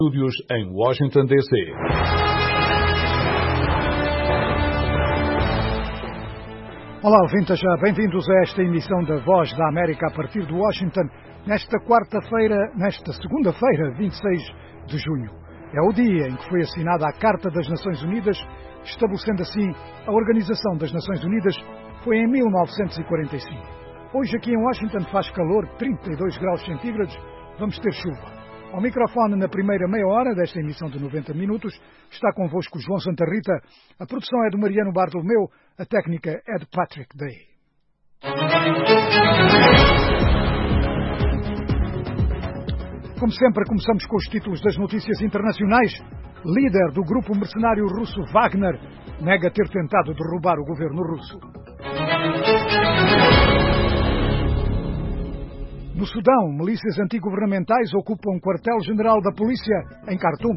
Estúdios em Washington, D.C. Olá, ouvintes, bem-vindos a esta emissão da Voz da América a partir de Washington, nesta segunda-feira, 26 de junho. É o dia em que foi assinada a Carta das Nações Unidas, estabelecendo assim a Organização das Nações Unidas, foi em 1945. Hoje aqui em Washington faz calor, 32 graus centígrados, vamos ter chuva. Ao microfone, na primeira meia hora desta emissão de 90 minutos, está convosco João Santa Rita, a produção é de Mariano Bartolomeu, a técnica é de Patrick Day. Como sempre, começamos com os títulos das notícias internacionais. Líder do grupo mercenário russo Wagner nega ter tentado derrubar o governo russo. No Sudão, milícias antigovernamentais ocupam um quartel-general da polícia em Khartoum.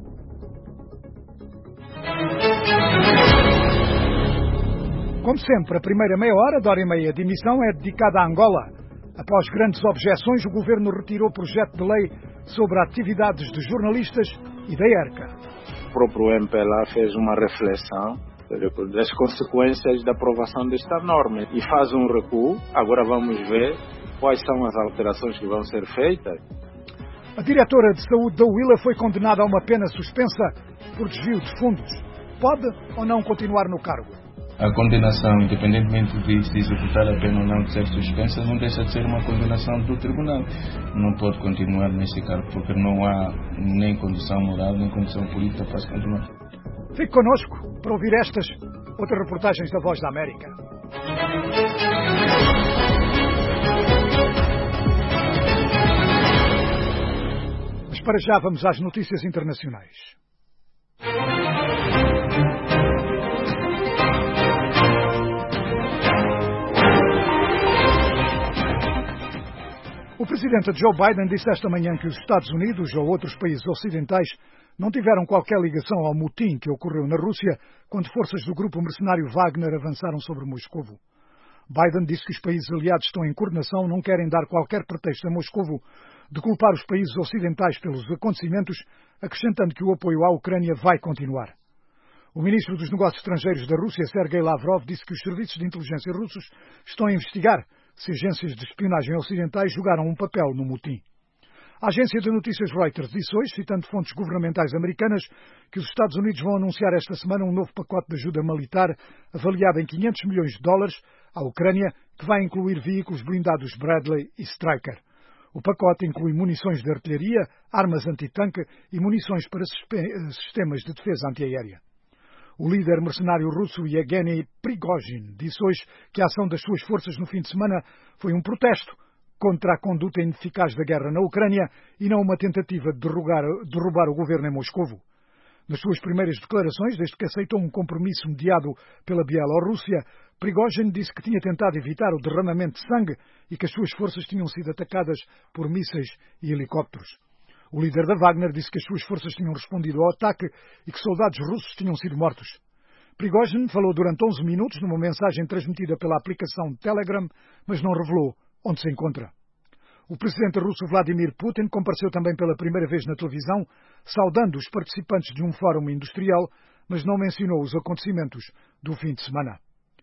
Como sempre, a primeira meia hora da hora e meia de emissão é dedicada a Angola. Após grandes objeções, o governo retirou o projeto de lei sobre atividades de jornalistas e da ERCA. O próprio MPLA fez uma reflexão das consequências da aprovação desta norma e faz um recuo. Agora vamos ver quais são as alterações que vão ser feitas. A diretora de saúde da UILA foi condenada a uma pena suspensa por desvio de fundos. Pode ou não continuar no cargo? A condenação, independentemente de se executar a pena ou não de ser suspensa, não deixa de ser uma condenação do tribunal. Não pode continuar nesse cargo, porque não há nem condição moral, nem condição política para se continuar. Fique connosco para ouvir estas outras reportagens da Voz da América. Mas para já vamos às notícias internacionais. O presidente Joe Biden disse esta manhã que os Estados Unidos ou outros países ocidentais não tiveram qualquer ligação ao motim que ocorreu na Rússia quando forças do grupo mercenário Wagner avançaram sobre Moscovo. Biden disse que os países aliados estão em coordenação, não querem dar qualquer pretexto a Moscovo de culpar os países ocidentais pelos acontecimentos, acrescentando que o apoio à Ucrânia vai continuar. O ministro dos Negócios Estrangeiros da Rússia, Sergei Lavrov, disse que os serviços de inteligência russos estão a investigar se agências de espionagem ocidentais jogaram um papel no motim. A agência de notícias Reuters disse hoje, citando fontes governamentais americanas, que os Estados Unidos vão anunciar esta semana um novo pacote de ajuda militar avaliado em 500 milhões de dólares à Ucrânia, que vai incluir veículos blindados Bradley e Stryker. O pacote inclui munições de artilharia, armas antitanque e munições para sistemas de defesa antiaérea. O líder mercenário russo Yevgeny Prigozhin disse hoje que a ação das suas forças no fim de semana foi um protesto contra a conduta ineficaz da guerra na Ucrânia e não uma tentativa de derrubar o governo em Moscovo. Nas suas primeiras declarações, desde que aceitou um compromisso mediado pela Bielorrússia, Prigozhin disse que tinha tentado evitar o derramamento de sangue e que as suas forças tinham sido atacadas por mísseis e helicópteros. O líder da Wagner disse que as suas forças tinham respondido ao ataque e que soldados russos tinham sido mortos. Prigozhin falou durante 11 minutos numa mensagem transmitida pela aplicação Telegram, mas não revelou onde se encontra. O presidente russo Vladimir Putin compareceu também pela primeira vez na televisão, saudando os participantes de um fórum industrial, mas não mencionou os acontecimentos do fim de semana.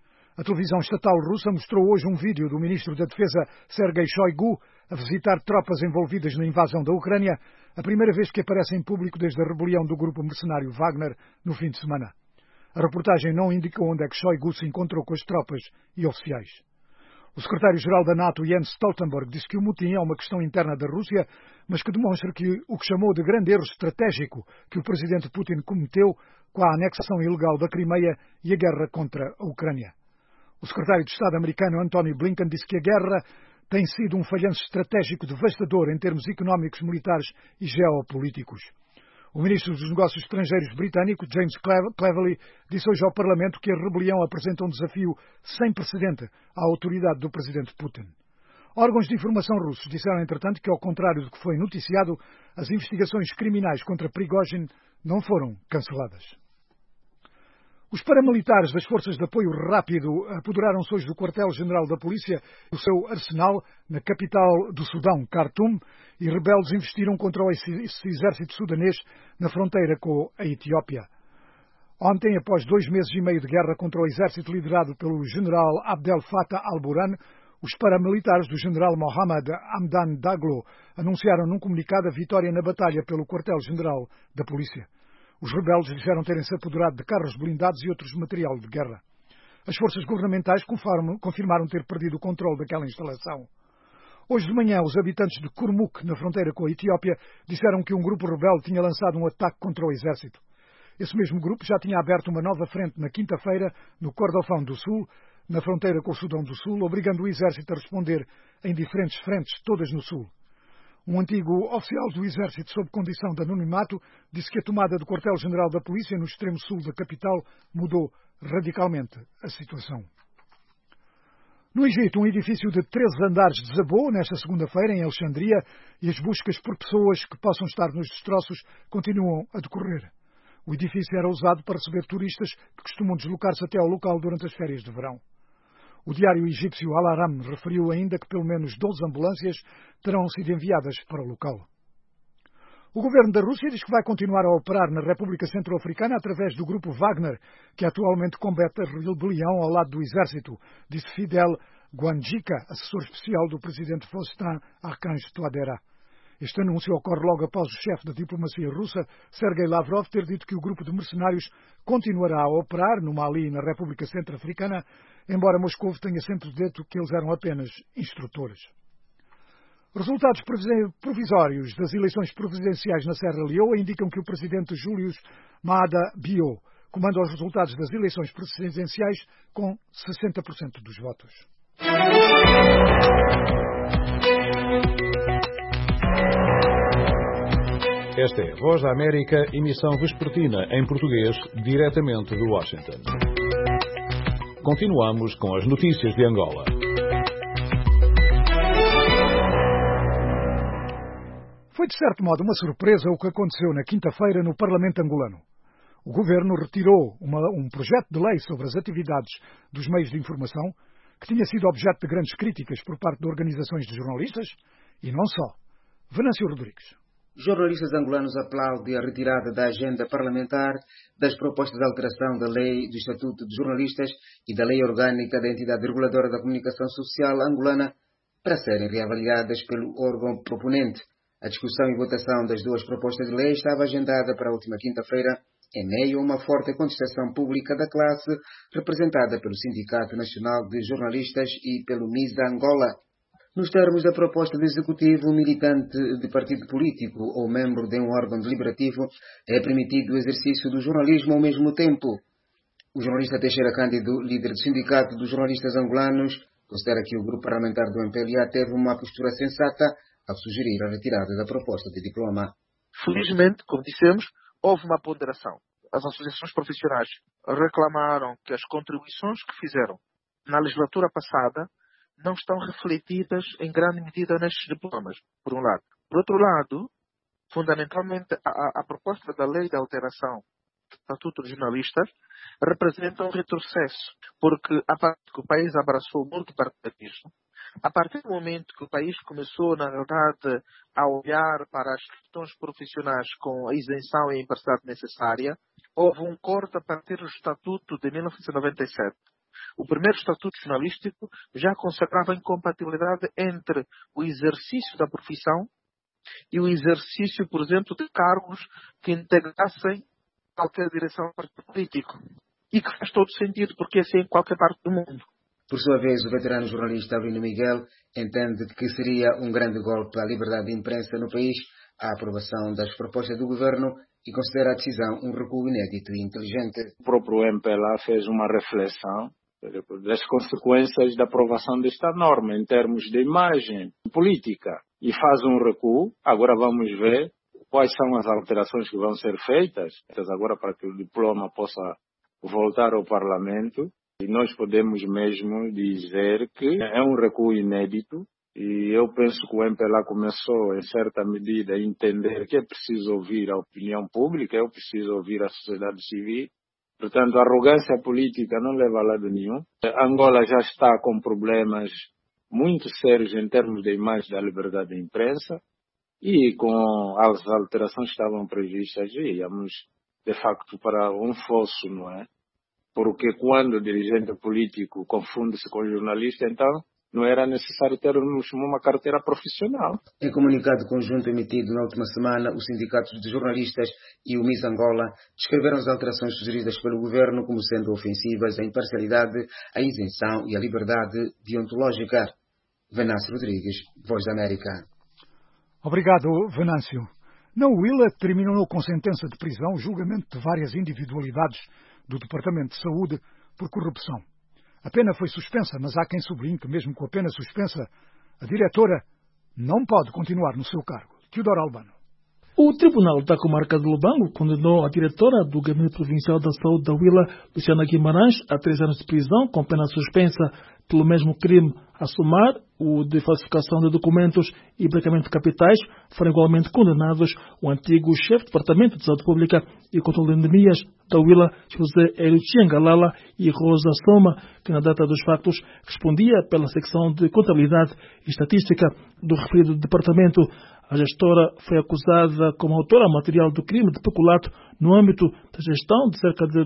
A televisão estatal russa mostrou hoje um vídeo do ministro da Defesa Sergei Shoigu a visitar tropas envolvidas na invasão da Ucrânia, a primeira vez que aparece em público desde a rebelião do grupo mercenário Wagner no fim de semana. A reportagem não indicou onde é que Shoigu se encontrou com as tropas e oficiais. O secretário-geral da NATO, Jens Stoltenberg, disse que o motim é uma questão interna da Rússia, mas que demonstra que o que chamou de grande erro estratégico que o presidente Putin cometeu com a anexação ilegal da Crimeia e a guerra contra a Ucrânia. O secretário de Estado americano, Antony Blinken, disse que a guerra tem sido um falhanço estratégico devastador em termos económicos, militares e geopolíticos. O ministro dos Negócios Estrangeiros britânico, James Cleverly, disse hoje ao Parlamento que a rebelião apresenta um desafio sem precedente à autoridade do presidente Putin. Órgãos de informação russos disseram, entretanto, que, ao contrário do que foi noticiado, as investigações criminais contra Prigozhin não foram canceladas. Os paramilitares das Forças de Apoio Rápido apoderaram-se hoje do quartel-general da polícia, o seu arsenal, na capital do Sudão, Khartoum, e rebeldes investiram contra o exército sudanês na fronteira com a Etiópia. Ontem, após 2 meses e meio de guerra contra o exército liderado pelo general Abdel Fattah al-Burhan, os paramilitares do general Mohamed Hamdan Daglo anunciaram num comunicado a vitória na batalha pelo quartel-general da polícia. Os rebeldes disseram terem-se apoderado de carros blindados e outros material de guerra. As forças governamentais confirmaram ter perdido o controle daquela instalação. Hoje de manhã, os habitantes de Kurmuk, na fronteira com a Etiópia, disseram que um grupo rebelde tinha lançado um ataque contra o exército. Esse mesmo grupo já tinha aberto uma nova frente na quinta-feira, no Kordofão do Sul, na fronteira com o Sudão do Sul, obrigando o exército a responder em diferentes frentes, todas no Sul. Um antigo oficial do exército, sob condição de anonimato, disse que a tomada do quartel-general da polícia no extremo sul da capital mudou radicalmente a situação. No Egito, um edifício de 13 andares desabou nesta segunda-feira em Alexandria e as buscas por pessoas que possam estar nos destroços continuam a decorrer. O edifício era usado para receber turistas que costumam deslocar-se até ao local durante as férias de verão. O diário egípcio Al-Aram referiu ainda que pelo menos 12 ambulâncias terão sido enviadas para o local. O governo da Rússia diz que vai continuar a operar na República Centro-Africana através do grupo Wagner, que atualmente combate a rebelião ao lado do exército, disse Fidel Guanjica, assessor especial do presidente Faustin Archange Touadéra. Este anúncio ocorre logo após o chefe da diplomacia russa, Sergei Lavrov, ter dito que o grupo de mercenários continuará a operar no Mali e na República Centro-Africana, embora Moscou tenha sempre dito que eles eram apenas instrutores. Resultados provisórios das eleições presidenciais na Serra Leoa indicam que o presidente Júlio Maada Bio comanda os resultados das eleições presidenciais com 60% dos votos. Esta é a Voz da América, emissão vespertina em português, diretamente de Washington. Continuamos com as notícias de Angola. Foi, de certo modo, uma surpresa o que aconteceu na quinta-feira no Parlamento angolano. O governo retirou um projeto de lei sobre as atividades dos meios de informação, que tinha sido objeto de grandes críticas por parte de organizações de jornalistas, e não só. Venâncio Rodrigues. Jornalistas angolanos aplaudem a retirada da agenda parlamentar das propostas de alteração da Lei do Estatuto de Jornalistas e da Lei Orgânica da Entidade Reguladora da Comunicação Social angolana para serem reavaliadas pelo órgão proponente. A discussão e votação das duas propostas de lei estava agendada para a última quinta-feira, em meio a uma forte contestação pública da classe representada pelo Sindicato Nacional de Jornalistas e pelo MISA Angola. Nos termos da proposta do Executivo, um militante de partido político ou membro de um órgão deliberativo é permitido o exercício do jornalismo ao mesmo tempo. O jornalista Teixeira Cândido, líder do Sindicato dos Jornalistas Angolanos, considera que o grupo parlamentar do MPLA teve uma postura sensata ao sugerir a retirada da proposta de diploma. Felizmente, como dissemos, houve uma ponderação. As associações profissionais reclamaram que as contribuições que fizeram na legislatura passada não estão refletidas em grande medida nestes diplomas, por um lado. Por outro lado, fundamentalmente, a proposta da lei de alteração do Estatuto de Jornalistas representa um retrocesso, porque a partir que o país abraçou o multipartidarismo, a partir do momento que o país começou, na verdade, a olhar para as questões profissionais com a isenção e a imparcialidade necessária, houve um corte a partir do Estatuto de 1997. O primeiro Estatuto Jornalístico já consagrava a incompatibilidade entre o exercício da profissão e o exercício, por exemplo, de cargos que integrassem qualquer direção do partido político. E que faz todo sentido, porque assim é em qualquer parte do mundo. Por sua vez, o veterano jornalista Avelino Miguel entende que seria um grande golpe à liberdade de imprensa no país a aprovação das propostas do governo e considera a decisão um recuo inédito e inteligente. O próprio MPLA fez uma reflexão das consequências da aprovação desta norma em termos de imagem política e faz um recuo. Agora vamos ver quais são as alterações que vão ser feitas agora para que o diploma possa voltar ao Parlamento. E nós podemos mesmo dizer que é um recuo inédito e eu penso que o MPLA começou, em certa medida, a entender que é preciso ouvir a opinião pública, é preciso ouvir a sociedade civil Portanto, a arrogância política não leva a lado nenhum. Angola já está com problemas muito sérios em termos de imagem da liberdade de imprensa e com as alterações que estavam previstas, íamos, de facto, para um fosso, não é? Porque quando o dirigente político confunde-se com o jornalista, então não era necessário termos uma carteira profissional. Em comunicado conjunto emitido na última semana, os sindicatos de jornalistas e o MIS Angola descreveram as alterações sugeridas pelo governo como sendo ofensivas à imparcialidade, à isenção e à liberdade deontológica. Venâncio Rodrigues, Voz da América. Obrigado, Venâncio. Na Huila terminou com sentença de prisão o julgamento de várias individualidades do Departamento de Saúde por corrupção. A pena foi suspensa, mas há quem sublinhe que mesmo com a pena suspensa, a diretora não pode continuar no seu cargo. Teodoro Albano. O Tribunal da Comarca de Lubango condenou a diretora do Gabinete Provincial da Saúde da Huila, Luciana Guimarães, a 3 anos de prisão com pena suspensa pelo mesmo crime a somar, o de falsificação de documentos e branqueamento de capitais. Foram igualmente condenados o antigo chefe do Departamento de Saúde Pública e Controle de Endemias da Huila, José Hélio Galala, e Rosa Soma, que na data dos factos respondia pela secção de Contabilidade e Estatística do referido departamento. A gestora foi acusada como autora material do crime de peculato no âmbito da gestão de cerca de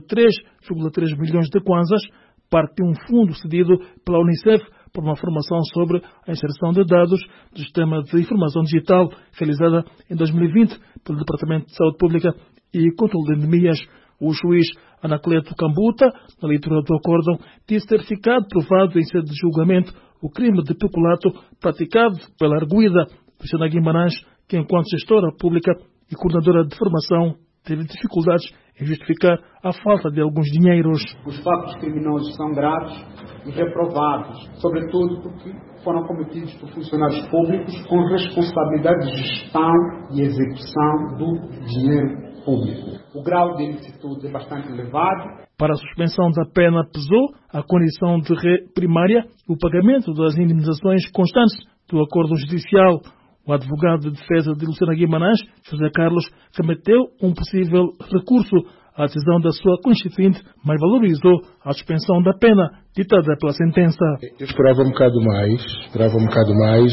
3,3 milhões de kwanzas, parte de um fundo cedido pela Unicef por uma formação sobre a inserção de dados do Sistema de Informação Digital realizada em 2020 pelo Departamento de Saúde Pública e Controle de Endemias. O juiz Anacleto Cambuta, na leitura do acórdão, disse ter ficado provado em sede de julgamento o crime de peculato praticado pela arguida Luciana Guimarães, que enquanto gestora pública e coordenadora de formação teve dificuldades em justificar a falta de alguns dinheiros. Os fatos criminosos são graves e reprovados, sobretudo porque foram cometidos por funcionários públicos com responsabilidade de gestão e execução do dinheiro público. O grau de ilicitude é bastante elevado. Para a suspensão da pena pesou a condição de ré primária e o pagamento das indemnizações constantes do acordo judicial. O advogado de defesa de Luciana Guimarães, José Carlos, remeteu um possível recurso à decisão da sua constituinte, mas valorizou a suspensão da pena ditada pela sentença. Eu esperava um bocado mais,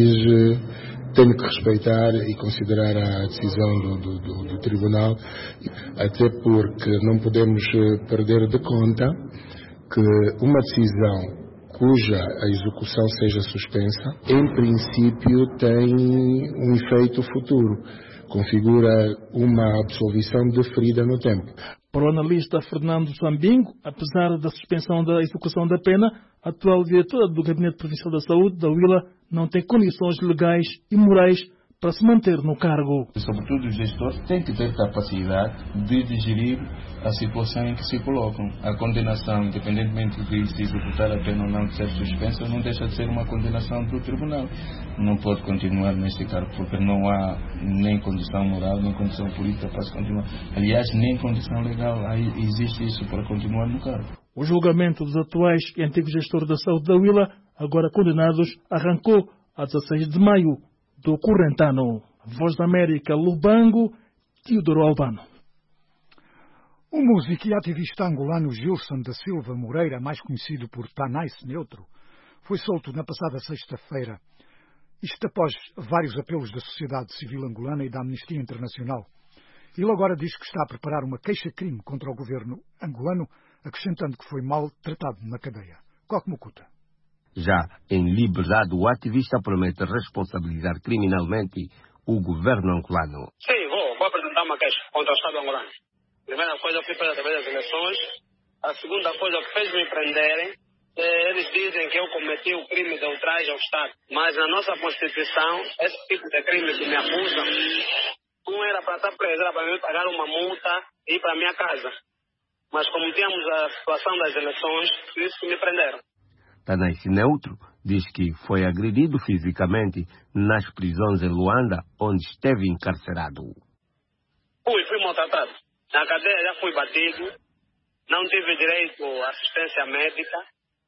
mas tenho que respeitar e considerar a decisão do Tribunal, até porque não podemos perder de conta que uma decisão cuja a execução seja suspensa, em princípio tem um efeito futuro, configura uma absolvição deferida no tempo. Para o analista Fernando Sambingo, apesar da suspensão da execução da pena, a atual diretora do Gabinete Provincial da Saúde da Huila não tem condições legais e morais para se manter no cargo. Sobretudo os gestores têm que ter capacidade de digerir a situação em que se colocam. A condenação, independentemente de se executar a pena ou não de ser suspensa, não deixa de ser uma condenação do tribunal. Não pode continuar neste cargo, porque não há nem condição moral, nem condição política para se continuar. Aliás, nem condição legal existe isso para continuar no cargo. O julgamento dos atuais e antigos gestores da saúde da Huila, agora condenados, arrancou a 16 de maio do corrente ano. Voz da América, Lubango, Teodoro Albano. O músico e ativista angolano Gilson da Silva Moreira, mais conhecido por Tanais Neutro, foi solto na passada sexta-feira. Isto após vários apelos da sociedade civil angolana e da Amnistia Internacional. Ele agora diz que está a preparar uma queixa-crime contra o governo angolano, acrescentando que foi mal tratado na cadeia. Coque Mucuta. Já em liberdade, o ativista promete responsabilizar criminalmente o governo angolano. Sim, vou apresentar uma queixa contra o Estado angolano. A primeira coisa, eu fui preso através das eleições. A segunda coisa que fez me prenderem, eles dizem que eu cometi o crime de ultraje ao Estado. Mas na nossa Constituição, esse tipo de crime que me acusam, não era para estar preso, era para me pagar uma multa e ir para a minha casa. Mas como tínhamos a situação das eleições, por isso que me prenderam. Tanais Neutro diz que foi agredido fisicamente nas prisões em Luanda, onde esteve encarcerado. Fui maltratado. Na cadeia já fui batido, não tive direito à assistência médica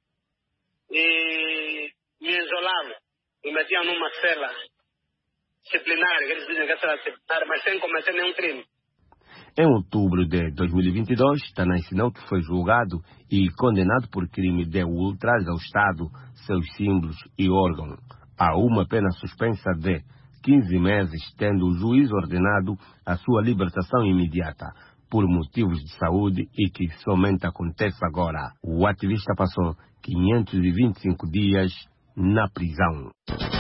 e me isolaram. Me metiam numa cela disciplinar, eles dizem que é cela disciplinar, mas sem cometer nenhum crime. Em outubro de 2022, Tanay Sinauto foi julgado e condenado por crime de ultraje ao Estado, seus símbolos e órgãos, a uma pena suspensa de 15 meses, tendo o juiz ordenado a sua libertação imediata, por motivos de saúde e que somente acontece agora. O ativista passou 525 dias na prisão.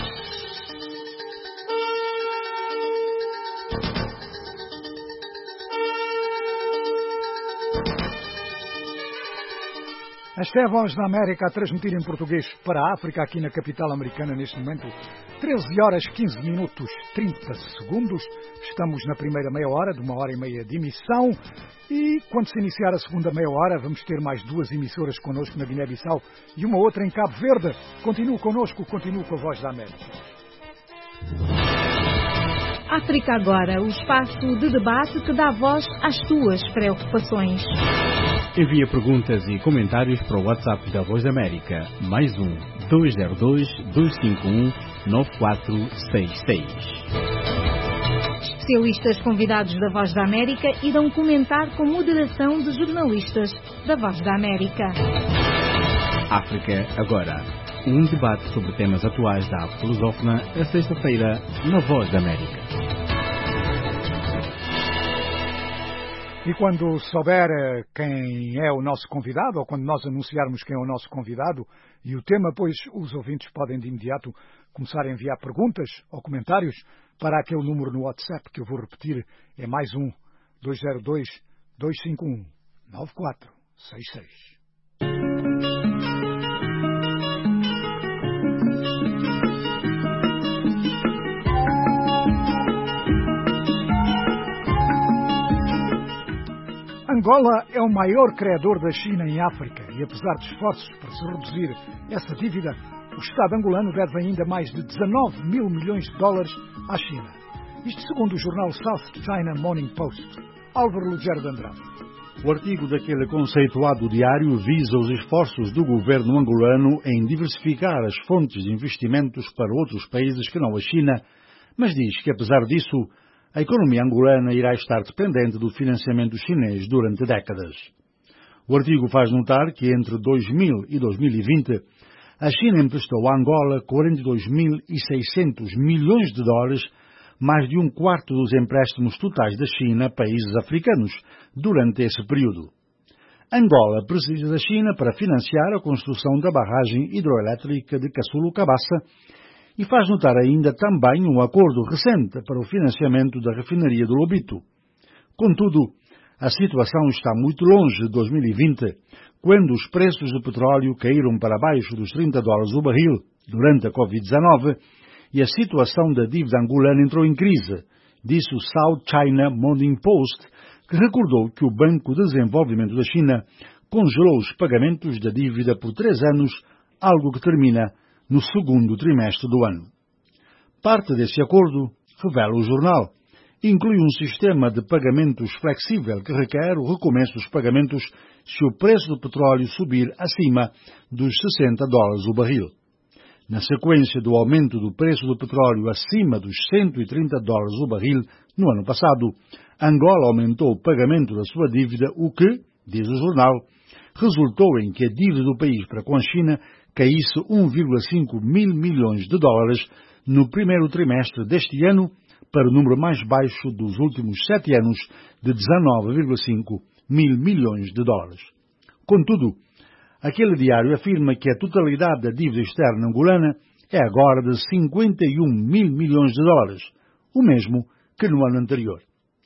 Esta é a Voz da América a transmitir em português para a África, aqui na capital americana, neste momento. 13 horas, 15 minutos, 30 segundos. Estamos na primeira meia hora, de 1h30 de emissão. E quando se iniciar a segunda meia hora, vamos ter mais 2 emissoras connosco na Guiné-Bissau e uma outra em Cabo Verde. Continue connosco, continue com a Voz da América. África Agora, o espaço de debate que dá voz às tuas preocupações. Envia perguntas e comentários para o WhatsApp da Voz da América, mais 1-202-251-9466. Especialistas convidados da Voz da América irão comentar com moderação de jornalistas da Voz da América. África Agora, um debate sobre temas atuais da África lusófona, a sexta-feira, na Voz da América. E quando souber quem é o nosso convidado, ou quando nós anunciarmos quem é o nosso convidado e o tema, pois os ouvintes podem de imediato começar a enviar perguntas ou comentários para aquele número no WhatsApp que eu vou repetir, é mais 1-202-251-9466. Angola é o maior credor da China em África e, apesar de esforços para se reduzir essa dívida, o Estado angolano deve ainda mais de 19 mil milhões de dólares à China. Isto segundo o jornal South China Morning Post. Álvaro Lugero de Andrade. O artigo daquele conceituado diário visa os esforços do governo angolano em diversificar as fontes de investimentos para outros países que não a China, mas diz que, apesar disso, a economia angolana irá estar dependente do financiamento chinês durante décadas. O artigo faz notar que entre 2000 e 2020, a China emprestou a Angola 42.600 milhões de dólares, mais de um quarto dos empréstimos totais da China a países africanos durante esse período. Angola precisa da China para financiar a construção da barragem hidroelétrica de Caçulu-Cabaça e faz notar ainda também um acordo recente para o financiamento da refinaria do Lobito. Contudo, a situação está muito longe de 2020, quando os preços do petróleo caíram para baixo dos $30 o barril durante a Covid-19 e a situação da dívida angolana entrou em crise, disse o South China Morning Post, que recordou que o Banco de Desenvolvimento da China congelou os pagamentos da dívida por 3 anos, algo que termina no segundo trimestre do ano. Parte desse acordo, revela o jornal, inclui um sistema de pagamentos flexível que requer o recomeço dos pagamentos se o preço do petróleo subir acima dos $60 o barril. Na sequência do aumento do preço do petróleo acima dos $130 o barril no ano passado, Angola aumentou o pagamento da sua dívida, o que, diz o jornal, resultou em que a dívida do país para com a China caísse 1,5 mil milhões de dólares no primeiro trimestre deste ano, para o número mais baixo dos últimos 7 anos, de 19,5 mil milhões de dólares. Contudo, aquele diário afirma que a totalidade da dívida externa angolana é agora de 51 mil milhões de dólares, o mesmo que no ano anterior.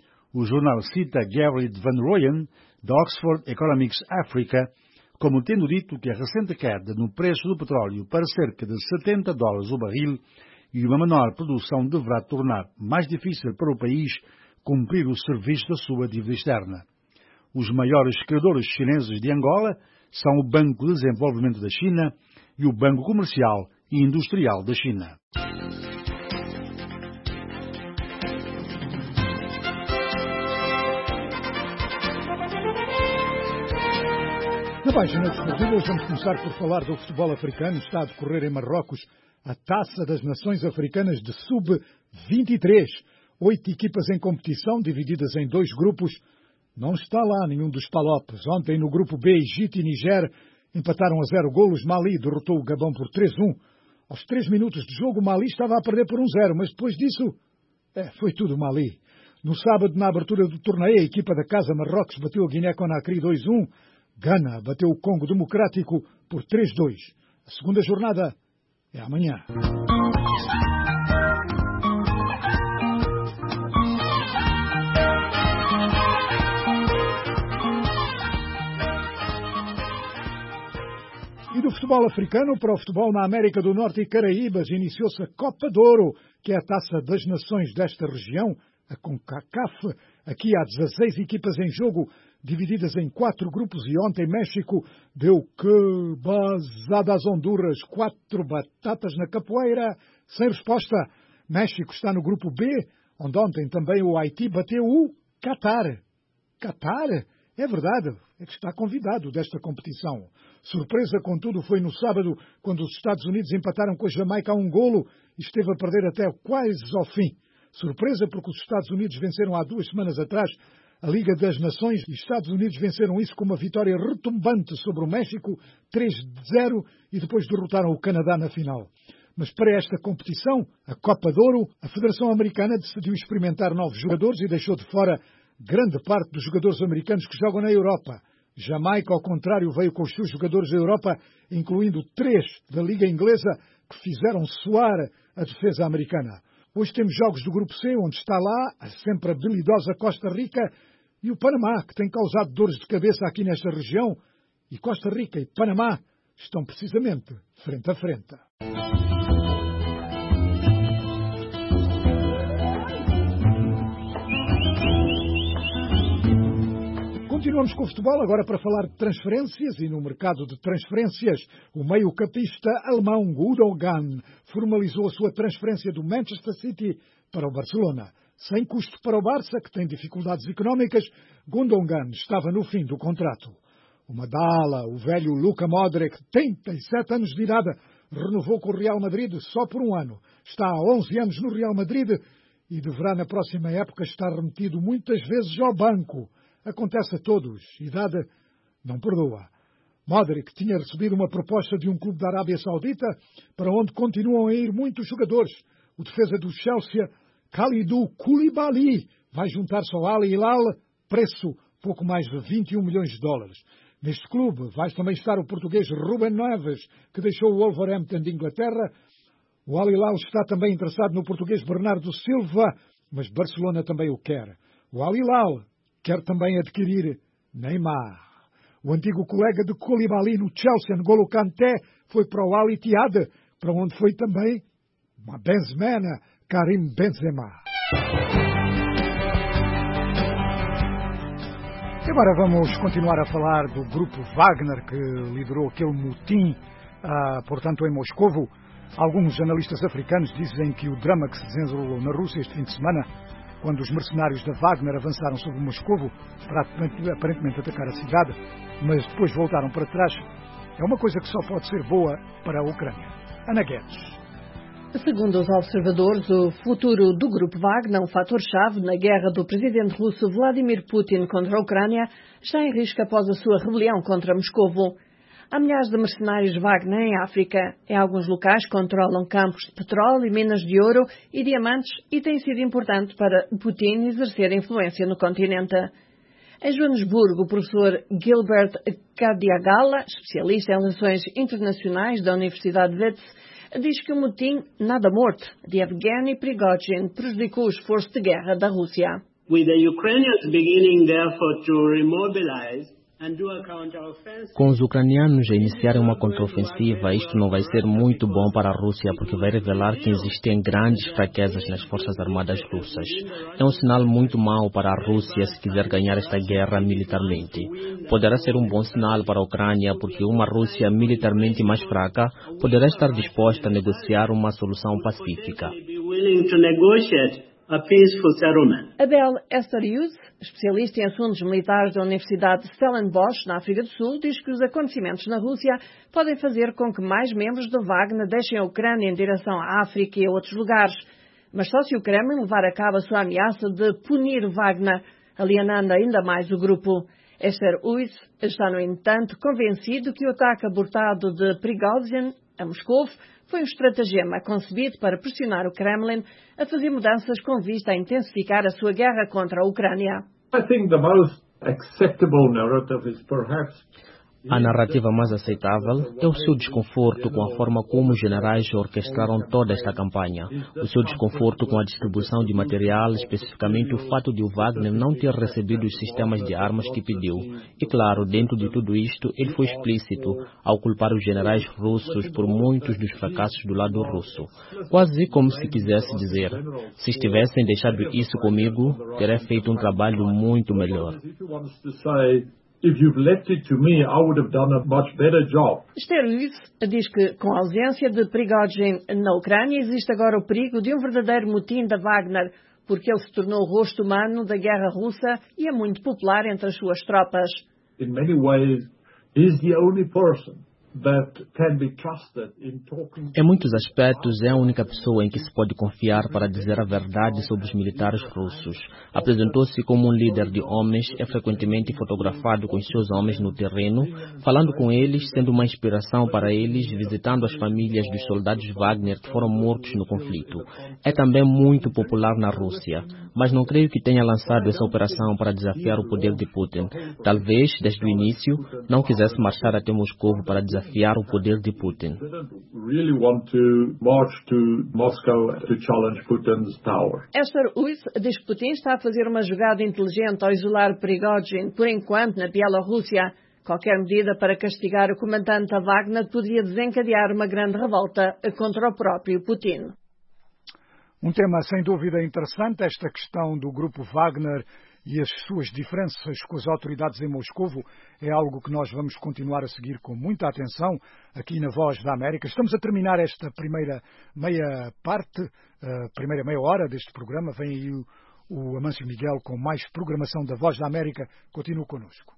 O jornal cita Gerrit van Rooyen, da Oxford Economics Africa, como tendo dito que a recente queda no preço do petróleo para cerca de $70 o barril e uma menor produção deverá tornar mais difícil para o país cumprir o serviço da sua dívida externa. Os maiores credores chineses de Angola são o Banco de Desenvolvimento da China e o Banco Comercial e Industrial da China. Na página desportiva, hoje vamos começar por falar do futebol africano. Está a decorrer em Marrocos a Taça das Nações Africanas de Sub-23. 8 equipas em competição, divididas em 2 grupos. Não está lá nenhum dos Palopes. Ontem, no grupo B, Egito e Niger empataram a 0 golos. Mali derrotou o Gabão por 3-1. Aos 3 minutos de jogo, Mali estava a perder por 1-0, mas depois disso, foi tudo Mali. No sábado, na abertura do torneio, a equipa da casa Marrocos bateu a Guiné-Conakry 2-1. Gana bateu o Congo Democrático por 3-2. A segunda jornada é amanhã. E do futebol africano para o futebol na América do Norte e Caraíbas, iniciou-se a Copa de Ouro, que é a taça das nações desta região, a CONCACAF. Aqui há 16 equipas em jogo, divididas em 4 grupos, e ontem México deu que bazada às Honduras, 4 batatas na capoeira, sem resposta. México está no grupo B, onde ontem também o Haiti bateu o Catar. Catar? É verdade, é que está convidado desta competição. Surpresa, contudo, foi no sábado, quando os Estados Unidos empataram com a Jamaica a 1 golo e esteve a perder até quase ao fim. Surpresa porque os Estados Unidos venceram há 2 semanas atrás a Liga das Nações e os Estados Unidos venceram isso com uma vitória retumbante sobre o México, 3-0, e depois derrotaram o Canadá na final. Mas para esta competição, a Copa de Ouro, a Federação Americana decidiu experimentar novos jogadores e deixou de fora grande parte dos jogadores americanos que jogam na Europa. Jamaica, ao contrário, veio com os seus jogadores da Europa, incluindo 3 da Liga Inglesa, que fizeram soar a defesa americana. Hoje temos jogos do Grupo C, onde está lá a sempre habilidosa Costa Rica e o Panamá, que tem causado dores de cabeça aqui nesta região. E Costa Rica e Panamá estão precisamente frente a frente. Continuamos com o futebol, agora para falar de transferências, e no mercado de transferências, o meio-campista alemão Gundogan formalizou a sua transferência do Manchester City para o Barcelona. Sem custo para o Barça, que tem dificuldades económicas, Gundogan estava no fim do contrato. O Madala, o velho Luka Modric, 37 anos de idade, renovou com o Real Madrid só por 1 ano. Está há 11 anos no Real Madrid e deverá na próxima época estar remetido muitas vezes ao banco. Acontece a todos. Idade não perdoa. Modric tinha recebido uma proposta de um clube da Arábia Saudita, para onde continuam a ir muitos jogadores. O defesa do Chelsea, Kalidou Koulibaly, vai juntar-se ao Al Hilal, preço pouco mais de 21 milhões de dólares. Neste clube vai também estar o português Ruben Neves, que deixou o Wolverhampton de Inglaterra. O Al Hilal está também interessado no português Bernardo Silva, mas Barcelona também o quer. O Al Hilal quer também adquirir Neymar. O antigo colega de Koulibaly no Chelsea, N'Golo Kanté, foi para o Al Ittihad, para onde foi também uma Benzema, Karim Benzema. E agora vamos continuar a falar do grupo Wagner, que liderou aquele motim, portanto, em Moscovo. Alguns analistas africanos dizem que o drama que se desenrolou na Rússia este fim de semana, quando os mercenários da Wagner avançaram sobre Moscovo para aparentemente atacar a cidade, mas depois voltaram para trás, é uma coisa que só pode ser boa para a Ucrânia. Ana Guedes. Segundo os observadores, o futuro do grupo Wagner, um fator-chave na guerra do presidente russo Vladimir Putin contra a Ucrânia, está em risco após a sua rebelião contra Moscovo. Há milhares de mercenários Wagner em África. Em alguns locais controlam campos de petróleo e minas de ouro e diamantes e tem sido importante para Putin exercer influência no continente. Em Joanesburgo, o professor Gilbert Kadiagala, especialista em relações internacionais da Universidade de Wits, diz que o motim nada morto de Evgeny Prigozhin prejudicou o esforço de guerra da Rússia. With the Ukrainians beginning therefore to remobilize, com os ucranianos a iniciarem uma contraofensiva, isto não vai ser muito bom para a Rússia, porque vai revelar que existem grandes fraquezas nas forças armadas russas. É um sinal muito mau para a Rússia se quiser ganhar esta guerra militarmente. Poderá ser um bom sinal para a Ucrânia, porque uma Rússia militarmente mais fraca poderá estar disposta a negociar uma solução pacífica. Abel Esterius, especialista em assuntos militares da Universidade Stellenbosch, na África do Sul, diz que os acontecimentos na Rússia podem fazer com que mais membros do Wagner deixem a Ucrânia em direção à África e a outros lugares. mas só se o Kremlin levar a cabo a sua ameaça de punir Wagner, alienando ainda mais o grupo. Esther Uyss está, no entanto, convencido que o ataque abortado de Prigozhin a Moscou foi um estratagema concebido para pressionar o Kremlin a fazer mudanças com vista a intensificar a sua guerra contra a Ucrânia. I think the most acceptable narrative is perhaps A narrativa mais aceitável é o seu desconforto com a forma como os generais orquestraram toda esta campanha, o seu desconforto com a distribuição de material, especificamente o fato de o Wagner não ter recebido os sistemas de armas que pediu. E claro, dentro de tudo isto, ele foi explícito ao culpar os generais russos por muitos dos fracassos do lado russo. Quase como se quisesse dizer, se estivessem deixado isso comigo, teria feito um trabalho muito melhor. If you've left it to me, I would have done a much better job. Esther Uyss diz que, com a ausência de Prigozhin na Ucrânia, existe agora o perigo de um verdadeiro motim da Wagner, porque ele se tornou o rosto humano da guerra russa e é muito popular entre as suas tropas. In many ways, he's the only person that can be trusted in talking. Em muitos aspectos, é a única pessoa em que se pode confiar para dizer a verdade sobre os militares russos. Apresentou-se como um líder de homens, é frequentemente fotografado com os seus homens no terreno, falando com eles, sendo uma inspiração para eles, visitando as famílias dos soldados Wagner que foram mortos no conflito. É também muito popular na Rússia, mas não creio que tenha lançado essa operação para desafiar o poder de Putin. Talvez, desde o início, não quisesse marchar até Moscou para desafiar o poder de Putin. Esther Uyss diz que Putin está a fazer uma jogada inteligente ao isolar Prigozhin, por enquanto, na Bielorrússia. Qualquer medida para castigar o comandante Wagner poderia desencadear uma grande revolta contra o próprio Putin. Um tema sem dúvida interessante, esta questão do grupo Wagner e as suas diferenças com as autoridades em Moscovo é algo que nós vamos continuar a seguir com muita atenção aqui na Voz da América. Estamos a terminar esta primeira meia hora deste programa. Vem aí o Amâncio Miguel com mais programação da Voz da América. Continue connosco.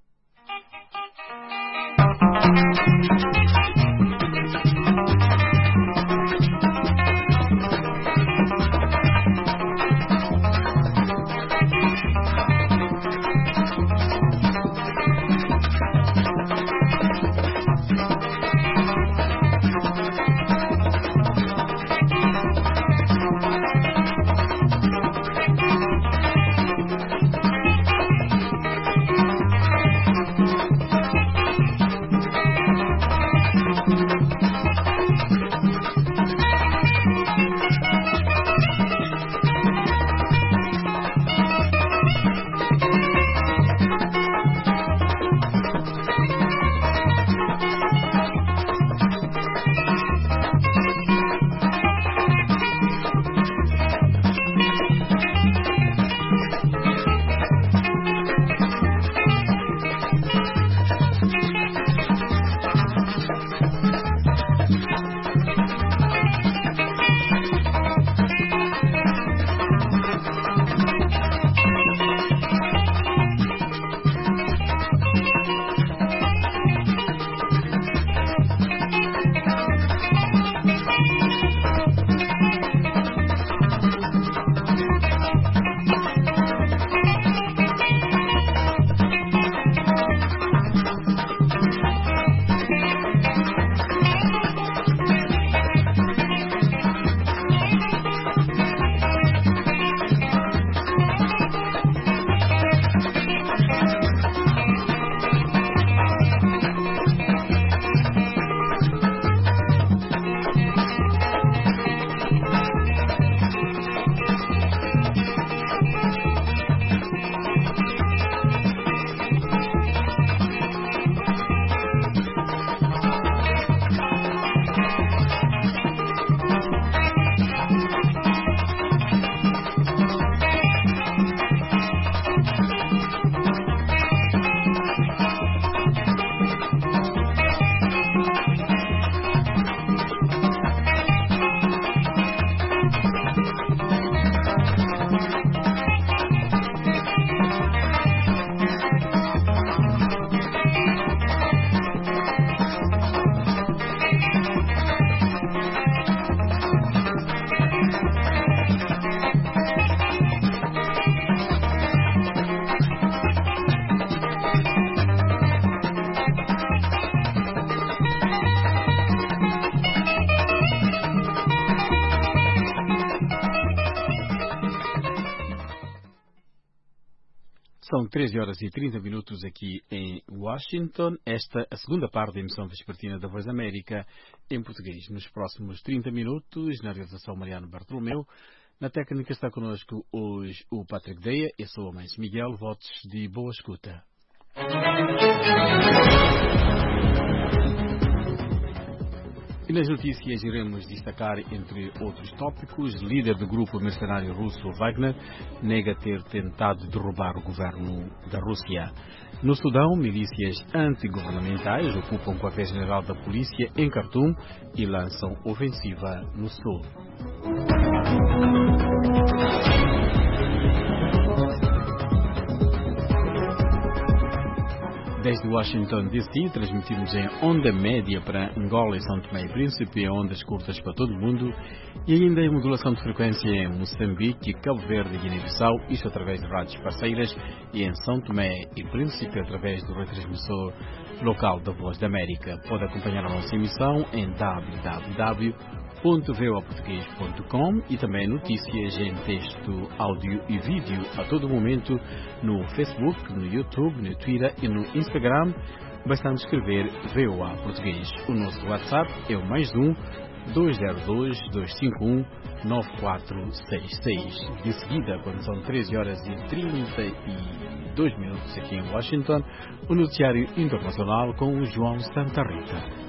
São 13 horas e 30 minutos aqui em Washington. Esta é a segunda parte da emissão vespertina da Voz da América em português. Nos próximos 30 minutos, na realização Mariano Bartolomeu. Na técnica está connosco hoje o Patrick Deia. Eu sou o Mães Miguel. Votos de boa escuta. E nas notícias iremos destacar, entre outros tópicos, líder do grupo mercenário russo Wagner nega ter tentado derrubar o governo da Rússia. No Sudão, milícias antigovernamentais ocupam o quartel-general da polícia em Khartoum e lançam ofensiva no sul. Desde Washington, D.C., transmitimos em onda média para Angola e São Tomé e Príncipe, em ondas curtas para todo o mundo, e ainda em modulação de frequência em Moçambique, Cabo Verde e Guiné-Bissau, isto através de rádios parceiras, e em São Tomé e Príncipe, através do retransmissor local da Voz da América. Pode acompanhar a nossa emissão em www.voaportugues.com e também notícias em texto, áudio e vídeo a todo momento no Facebook, no YouTube, no Twitter e no Instagram. Bastante escrever VOA Português. O nosso WhatsApp é o +1 202 251 9466. De seguida, quando são 13 horas e 32 minutos aqui em Washington, o noticiário internacional com o João Santa Rita.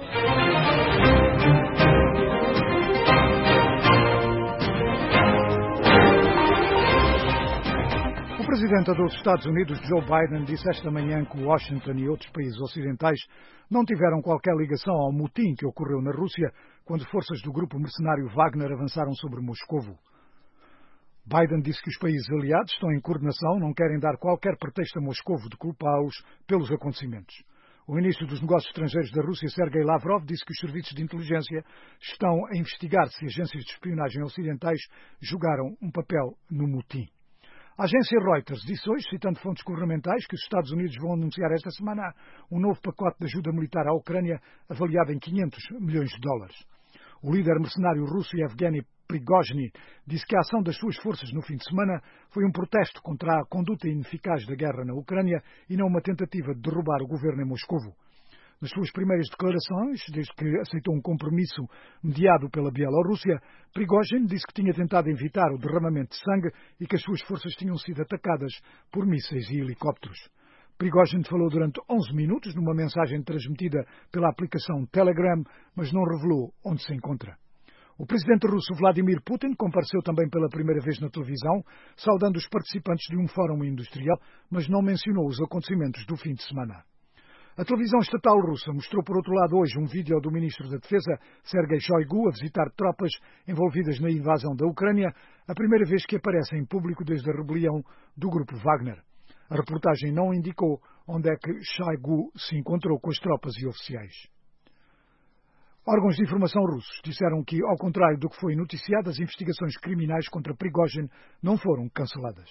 O presidente dos Estados Unidos, Joe Biden, disse esta manhã que Washington e outros países ocidentais não tiveram qualquer ligação ao motim que ocorreu na Rússia quando forças do grupo mercenário Wagner avançaram sobre Moscovo. Biden disse que os países aliados estão em coordenação, não querem dar qualquer pretexto a Moscovo de culpá-los pelos acontecimentos. O ministro dos Negócios Estrangeiros da Rússia, Sergei Lavrov, disse que os serviços de inteligência estão a investigar se agências de espionagem ocidentais jogaram um papel no motim. A agência Reuters disse hoje, citando fontes governamentais, que os Estados Unidos vão anunciar esta semana um novo pacote de ajuda militar à Ucrânia avaliado em 500 milhões de dólares. O líder mercenário russo Yevgeny Prigozhin disse que a ação das suas forças no fim de semana foi um protesto contra a conduta ineficaz da guerra na Ucrânia e não uma tentativa de derrubar o governo em Moscovo. Nas suas primeiras declarações, desde que aceitou um compromisso mediado pela Bielorrússia, Prigozhin disse que tinha tentado evitar o derramamento de sangue e que as suas forças tinham sido atacadas por mísseis e helicópteros. Prigozhin falou durante 11 minutos numa mensagem transmitida pela aplicação Telegram, mas não revelou onde se encontra. O presidente russo Vladimir Putin compareceu também pela primeira vez na televisão, saudando os participantes de um fórum industrial, mas não mencionou os acontecimentos do fim de semana. A televisão estatal russa mostrou, por outro lado, hoje um vídeo do ministro da Defesa, Sergei Shoigu, a visitar tropas envolvidas na invasão da Ucrânia, a primeira vez que aparece em público desde a rebelião do grupo Wagner. A reportagem não indicou onde é que Shoigu se encontrou com as tropas e oficiais. Órgãos de informação russos disseram que, ao contrário do que foi noticiado, as investigações criminais contra Prigozhin não foram canceladas.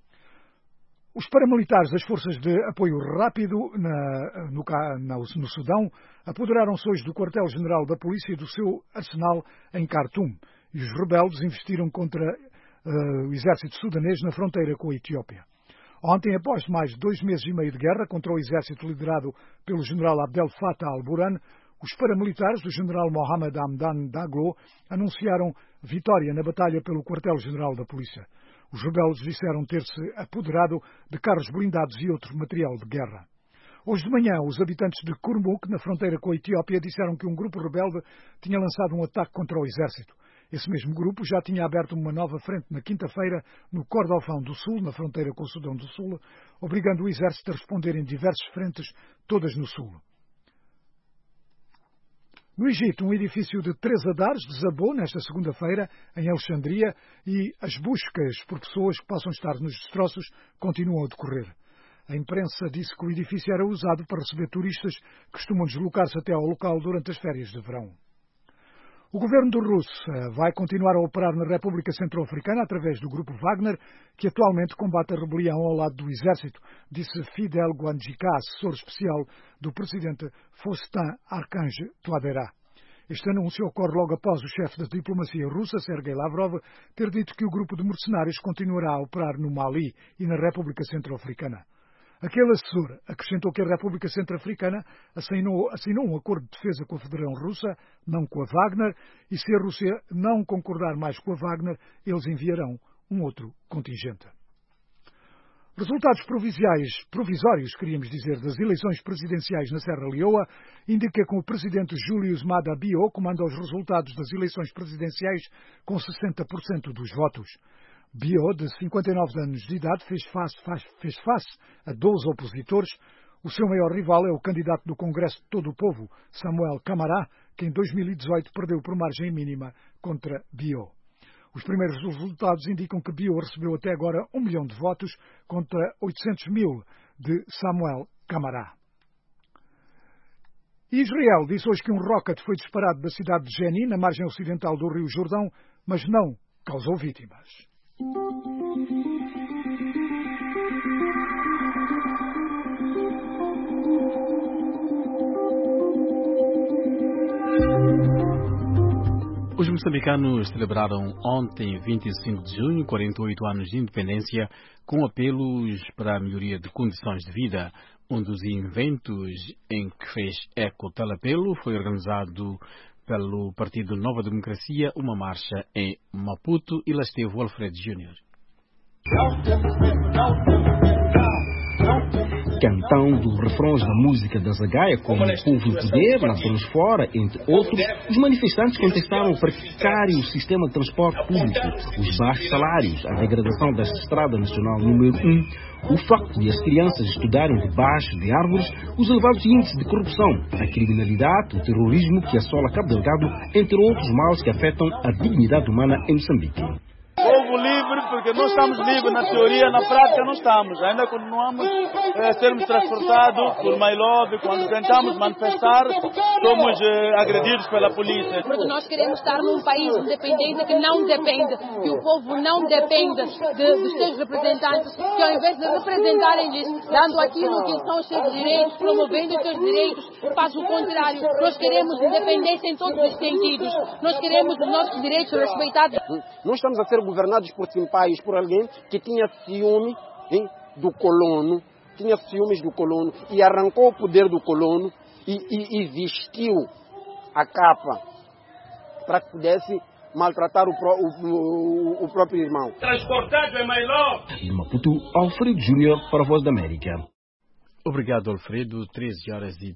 Os paramilitares das Forças de Apoio Rápido no Sudão apoderaram-se hoje do quartel-general da polícia e do seu arsenal em Khartoum, e os rebeldes investiram contra o exército sudanês na fronteira com a Etiópia. Ontem, após mais de 2 meses e meio de guerra contra o exército liderado pelo general Abdel Fattah al-Burhan, os paramilitares do general Mohamed Hamdan Daglo anunciaram vitória na batalha pelo quartel-general da polícia. Os rebeldes disseram ter-se apoderado de carros blindados e outro material de guerra. Hoje de manhã, os habitantes de Kurmuk, na fronteira com a Etiópia, disseram que um grupo rebelde tinha lançado um ataque contra o exército. Esse mesmo grupo já tinha aberto uma nova frente na quinta-feira no Kordofão do Sul, na fronteira com o Sudão do Sul, obrigando o exército a responder em diversas frentes, todas no Sul. No Egito, um edifício de 3 andares desabou nesta segunda-feira em Alexandria e as buscas por pessoas que possam estar nos destroços continuam a decorrer. A imprensa disse que o edifício era usado para receber turistas que costumam deslocar-se até ao local durante as férias de verão. O governo do Rússia vai continuar a operar na República Centro-Africana através do grupo Wagner, que atualmente combate a rebelião ao lado do exército, disse Fidel Guanjica, assessor especial do presidente Faustin Archange Touadéra. Este anúncio ocorre logo após o chefe da diplomacia russa, Sergei Lavrov, ter dito que o grupo de mercenários continuará a operar no Mali e na República Centro-Africana. Aquele assessor acrescentou que a República Centro-Africana assinou um acordo de defesa com a Federação Russa, não com a Wagner, e se a Rússia não concordar mais com a Wagner, eles enviarão um outro contingente. Resultados provisórios, queríamos dizer, das eleições presidenciais na Serra Leoa indica que o presidente Julius Maada Bio comanda os resultados das eleições presidenciais com 60% dos votos. Bio, de 59 anos de idade, fez face a 12 opositores. O seu maior rival é o candidato do Congresso de Todo o Povo, Samuel Camara, que em 2018 perdeu por margem mínima contra Bio. Os primeiros resultados indicam que Bio recebeu até agora 1 milhão de votos contra 800 mil de Samuel Camara. Israel disse hoje que um rocket foi disparado da cidade de Jenin, na margem ocidental do Rio Jordão, mas não causou vítimas. Os moçambicanos celebraram ontem, 25 de junho, 48 anos de independência, com apelos para a melhoria de condições de vida. Um dos eventos em que fez eco tal apelo foi organizado pelo Partido Nova Democracia, uma marcha em Maputo, e lá esteve o Alfredo Júnior. Cantando refrões da música da Zagaia como O Povo em Poder, Ladrões Fora, entre outros, os manifestantes contestaram o precário sistema de transporte público, os baixos salários, a degradação da Estrada Nacional número 1, o facto de as crianças estudarem debaixo de árvores, os elevados índices de corrupção, a criminalidade, o terrorismo que assola Cabo Delgado, entre outros males que afetam a dignidade humana em Moçambique. Povo livre, porque nós estamos livres na teoria, na prática não estamos. Ainda continuamos a sermos transportados por my love. Quando tentamos manifestar, somos agredidos pela polícia. Porque nós queremos estar num país independente que não depende, que o povo não depende dos seus representantes, que ao invés de representarem-lhes, dando aquilo que são os seus direitos, promovendo os seus direitos, faz o contrário. Nós queremos independência em todos os sentidos. Nós queremos os nossos direitos respeitados. Nós estamos a ser governados por simpátios, por alguém que tinha ciúme do colono, e arrancou o poder do colono e vestiu a capa para que pudesse maltratar o próprio irmão. Transportado é melhor. De Maputo, Alfredo Júnior para a Voz da América. Obrigado, Alfredo. 13 horas e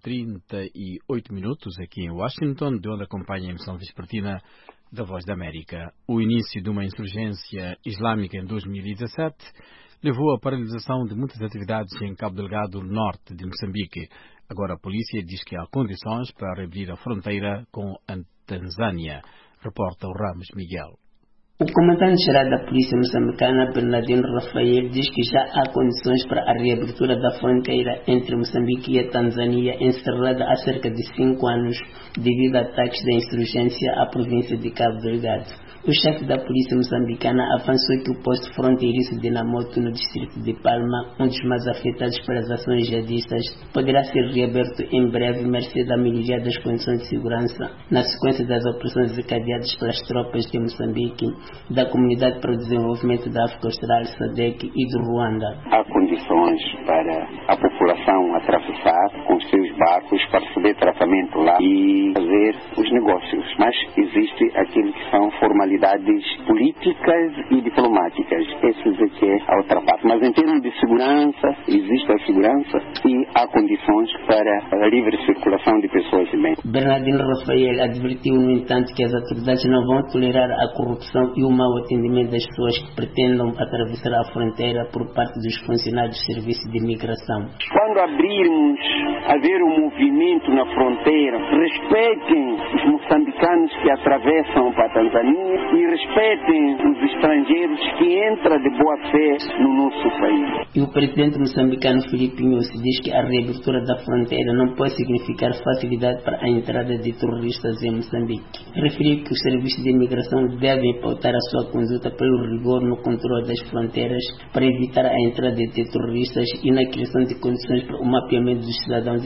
38 minutos aqui em Washington, de onde acompanha a emissão vespertina da Voz da América. O início de uma insurgência islâmica em 2017 levou à paralisação de muitas atividades em Cabo Delgado, norte de Moçambique. Agora a polícia diz que há condições para reabrir a fronteira com a Tanzânia. Reporta o Ramos Miguel. O comandante-geral da Polícia Moçambicana, Bernardino Rafael, diz que já há condições para a reabertura da fronteira entre Moçambique e a Tanzânia, encerrada há cerca de 5 anos devido a ataques da insurgência à província de Cabo Delgado. O chefe da Polícia Moçambicana avançou que o posto fronteiriço de Namoto, no distrito de Palma, um dos mais afetados pelas ações jihadistas, poderá ser reaberto em breve, mercê da melhoria das condições de segurança, na sequência das operações desencadeadas pelas tropas de Moçambique, da Comunidade para o Desenvolvimento da África Austral, SADC, e do Ruanda. Há condições para a população atravessar com os seus barcos para receber tratamento lá e fazer os negócios, mas existe aquilo que são formalidades políticas e diplomáticas. Esses aqui é a outra parte. Mas em termos de segurança, existe a segurança e há condições para a livre circulação de pessoas e bens. Bernardino Rafael advertiu, no entanto, que as autoridades não vão tolerar a corrupção e o mau atendimento das pessoas que pretendam atravessar a fronteira por parte dos funcionários do Serviço de Imigração. Quando abrirmos haver um movimento na fronteira, respeitem os moçambicanos que atravessam para a Tanzânia e respeitem os estrangeiros que entram de boa fé no nosso país. E o presidente moçambicano Filipe Nyusi diz que a reabertura da fronteira não pode significar facilidade para a entrada de terroristas em Moçambique. Referiu que os serviços de imigração devem pautar a sua conduta pelo rigor no controle das fronteiras para evitar a entrada de terroristas e na criação de condições para o mapeamento dos cidadãos estrangeiros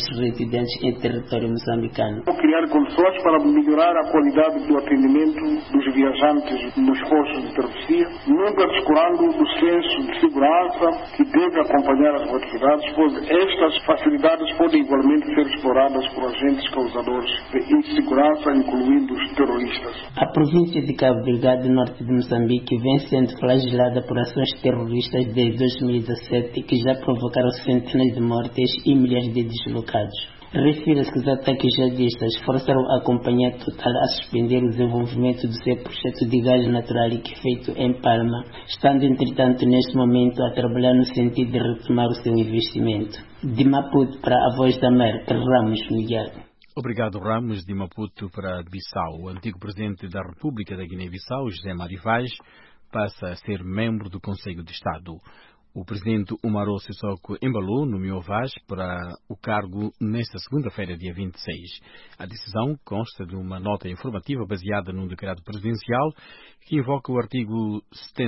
jornalistas residentes em território moçambicano. Criar condições para melhorar a qualidade do atendimento dos viajantes nos postos de travessia, nunca descurando do senso de segurança que deve acompanhar as atividades, pois estas facilidades podem igualmente ser exploradas por agentes causadores de insegurança, incluindo os terroristas. A província de Cabo Delgado, norte de Moçambique, vem sendo flagelada por ações terroristas desde 2017 que já provocaram centenas de mortes e milhares de deslocados. Refira-se que os ataques jihadistas forçaram a Companhia Total a suspender o desenvolvimento do seu projeto de gás natural liquefeito em Palma, estando entretanto neste momento a trabalhar no sentido de retomar o seu investimento. De Maputo para a Voz da América, Ramos Miguel. Obrigado, Ramos. De Maputo para Bissau. O antigo presidente da República da Guiné-Bissau, José Mário Vaz, passa a ser membro do Conselho de Estado. O presidente Umaro Sissoko Embalo nomeou Vaz para o cargo nesta segunda-feira, dia 26. A decisão consta de uma nota informativa baseada num decreto presidencial que invoca o artigo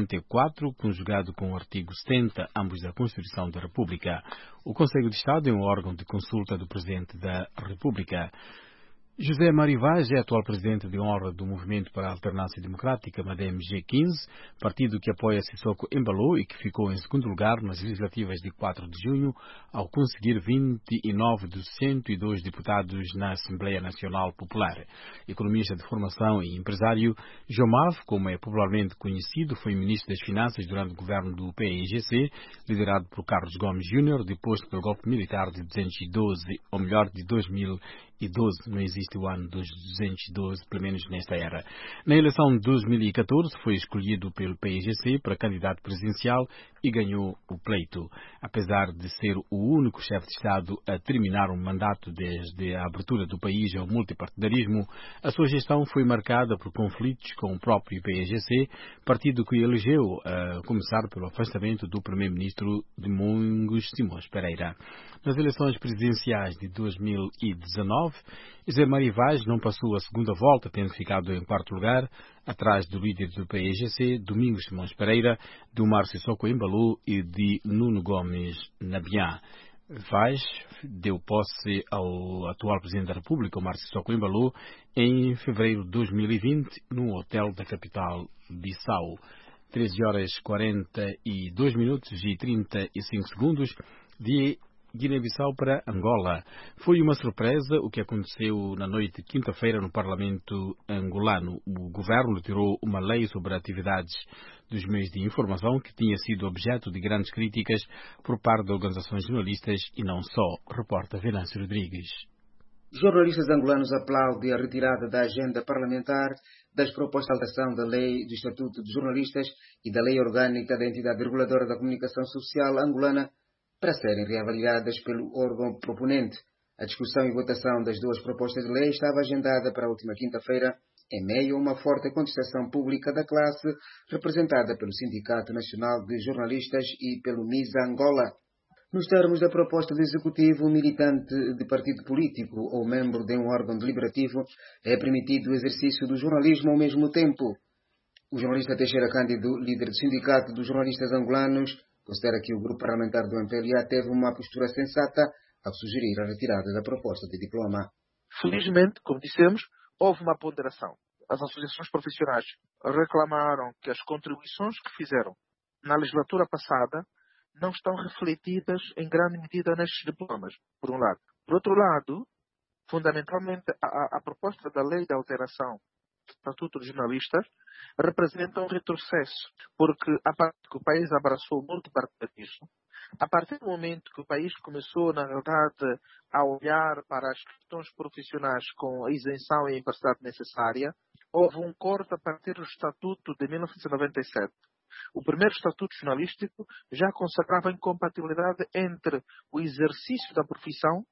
74, conjugado com o artigo 70, ambos da Constituição da República. O Conselho de Estado é um órgão de consulta do Presidente da República. José Mário Vaz é atual presidente de honra do Movimento para a Alternância Democrática, MADEM G15, partido que apoia Sissoko Embalo e que ficou em segundo lugar nas legislativas de 4 de junho, ao conseguir 29 dos 102 deputados na Assembleia Nacional Popular. Economista de formação e empresário, Jomav, como é popularmente conhecido, foi ministro das Finanças durante o governo do PAIGC, liderado por Carlos Gomes Júnior, deposto pelo golpe militar de 212, ou melhor, de 2012. Não existe o ano dos 212, pelo menos nesta era. Na eleição de 2014 foi escolhido pelo PAIGC para candidato presidencial e ganhou o pleito. Apesar de ser o único chefe de Estado a terminar um mandato desde a abertura do país ao multipartidarismo, a sua gestão foi marcada por conflitos com o próprio PAIGC, partido que o elegeu, a começar pelo afastamento do primeiro-ministro Domingos Simões Pereira. Nas eleições presidenciais de 2019, José Mário Vaz não passou a segunda volta, tendo ficado em quarto lugar, atrás do líder do PAIGC, Domingos Simões Pereira, de Umaro Sissoko Embalo e de Nuno Gomes Nabian. Vaz deu posse ao atual Presidente da República, Umaro Sissoko Embalo, em fevereiro de 2020, num hotel da capital Bissau. 13 horas 42 minutos e 35 segundos de Guiné-Bissau para Angola. Foi uma surpresa o que aconteceu na noite de quinta-feira no Parlamento angolano. O governo retirou uma lei sobre atividades dos meios de informação que tinha sido objeto de grandes críticas por parte de organizações jornalistas e não só, reporta Venâncio Rodrigues. Jornalistas angolanos aplaudem a retirada da agenda parlamentar das propostas de alteração da lei do Estatuto de Jornalistas e da lei orgânica da entidade reguladora da comunicação social angolana para serem reavaliadas pelo órgão proponente. A discussão e votação das duas propostas de lei estava agendada para a última quinta-feira, em meio a uma forte contestação pública da classe, representada pelo Sindicato Nacional de Jornalistas e pelo MISA Angola. Nos termos da proposta do Executivo, um militante de partido político ou membro de um órgão deliberativo é permitido o exercício do jornalismo ao mesmo tempo. O jornalista Teixeira Cândido, líder do Sindicato dos Jornalistas Angolanos, considera que o grupo parlamentar do MPLA teve uma postura sensata ao sugerir a retirada da proposta de diploma. Felizmente, como dissemos, houve uma ponderação. As associações profissionais reclamaram que as contribuições que fizeram na legislatura passada não estão refletidas em grande medida nestes diplomas, por um lado. Por outro lado, fundamentalmente, a proposta da lei de alteração do Estatuto dos Jornalistas representa um retrocesso, porque a partir que o país abraçou o multipartidarismo, a partir do momento que o país começou, na verdade, a olhar para as questões profissionais com a isenção e a imparcialidade necessária, houve um corte a partir do Estatuto de 1997. O primeiro Estatuto Jornalístico já consagrava a incompatibilidade entre o exercício da profissão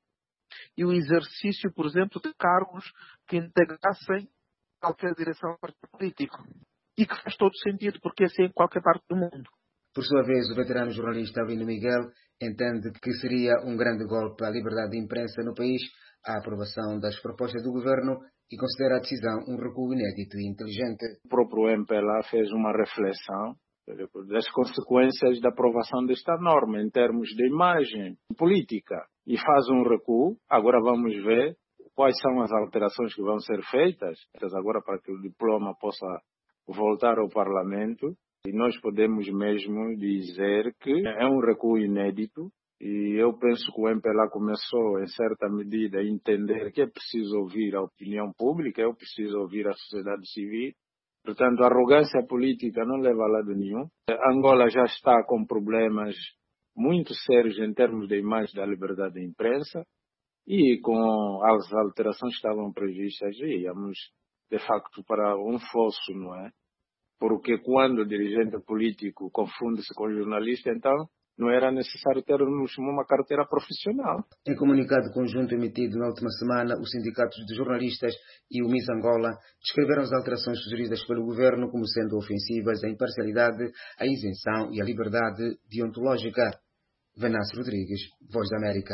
e o exercício, por exemplo, de cargos que integrassem qualquer direção do partido político. E que faz todo sentido, porque assim é em qualquer parte do mundo. Por sua vez, o veterano jornalista Albino Miguel entende que seria um grande golpe à liberdade de imprensa no país a aprovação das propostas do governo e considera a decisão um recuo inédito e inteligente. O próprio MPLA fez uma reflexão das consequências da aprovação desta norma em termos de imagem política. e faz um recuo. Agora vamos ver quais são as alterações que vão ser feitas agora para que o diploma possa voltar ao Parlamento. E nós podemos mesmo dizer que é um recuo inédito. E eu penso que o MPLA começou, em certa medida, a entender que é preciso ouvir a opinião pública, é preciso ouvir a sociedade civil. Portanto, a arrogância política não leva a lado nenhum. Angola já está com problemas muito sérios em termos de imagem da liberdade de imprensa e com as alterações que estavam previstas, íamos, de facto, para um fosso, não é? Porque quando o dirigente político confunde-se com o jornalista, então não era necessário termos uma carteira profissional. Em comunicado conjunto emitido na última semana, os sindicatos de jornalistas e o Miss Angola descreveram as alterações sugeridas pelo governo como sendo ofensivas à imparcialidade, à isenção e à liberdade deontológica. Venâncio Rodrigues, Voz da América.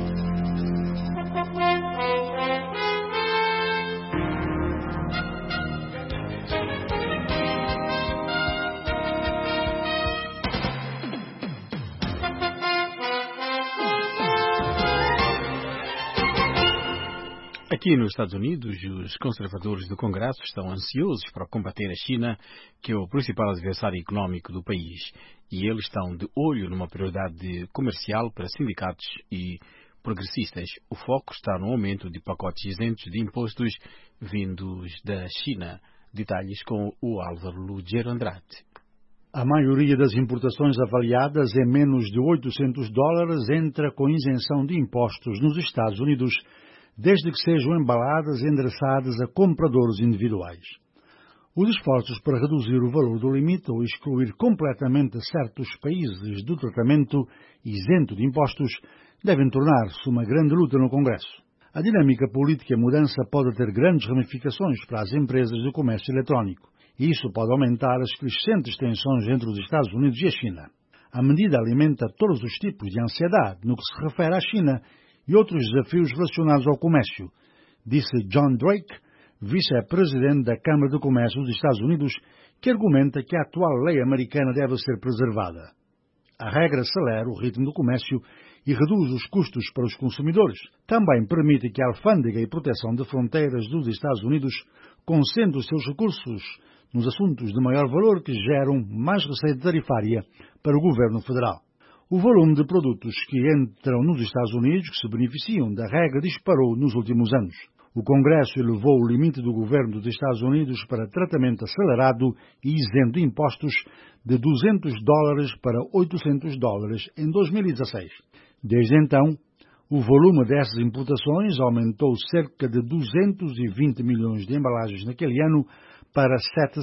Aqui nos Estados Unidos, os conservadores do Congresso estão ansiosos para combater a China, que é o principal adversário económico do país, e eles estão de olho numa prioridade comercial para sindicatos e progressistas. O foco está no aumento de pacotes isentos de impostos vindos da China. Detalhes com o Álvaro Lugero Andrade. A maioria das importações avaliadas em menos de $800 entra com isenção de impostos nos Estados Unidos, desde que sejam embaladas e endereçadas a compradores individuais. Os esforços para reduzir o valor do limite ou excluir completamente certos países do tratamento isento de impostos devem tornar-se uma grande luta no Congresso. A dinâmica política e a mudança pode ter grandes ramificações para as empresas de comércio eletrónico, e isso pode aumentar as crescentes tensões entre os Estados Unidos e a China. A medida alimenta todos os tipos de ansiedade no que se refere à China e outros desafios relacionados ao comércio, disse John Drake, vice-presidente da Câmara de Comércio dos Estados Unidos, que argumenta que a atual lei americana deve ser preservada. A regra acelera o ritmo do comércio e reduz os custos para os consumidores. Também permite que a Alfândega e Proteção de Fronteiras dos Estados Unidos concentre os seus recursos nos assuntos de maior valor que geram mais receita tarifária para o governo federal. O volume de produtos que entram nos Estados Unidos que se beneficiam da regra disparou nos últimos anos. O Congresso elevou o limite do governo dos Estados Unidos para tratamento acelerado e isento de impostos de $200 para $800 em 2016. Desde então, o volume dessas importações aumentou cerca de 220 milhões de embalagens naquele ano para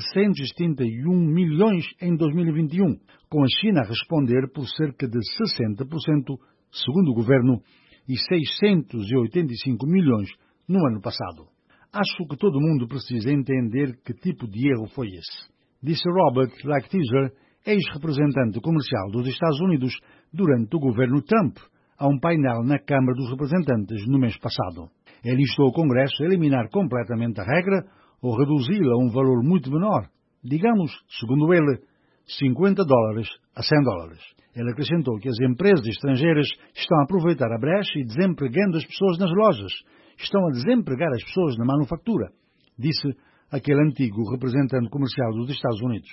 771 milhões em 2021, com a China a responder por cerca de 60%, segundo o governo, e 685 milhões no ano passado. Acho que todo mundo precisa entender que tipo de erro foi esse, disse Robert Lighthizer, ex-representante comercial dos Estados Unidos durante o governo Trump, a um painel na Câmara dos Representantes no mês passado. Ele instou o Congresso a eliminar completamente a regra ou reduzi-la a um valor muito menor, digamos, segundo ele, $50 a $100. Ele acrescentou que as empresas estrangeiras estão a aproveitar a brecha e desempregando as pessoas nas lojas, estão a desempregar as pessoas na manufatura, disse aquele antigo representante comercial dos Estados Unidos.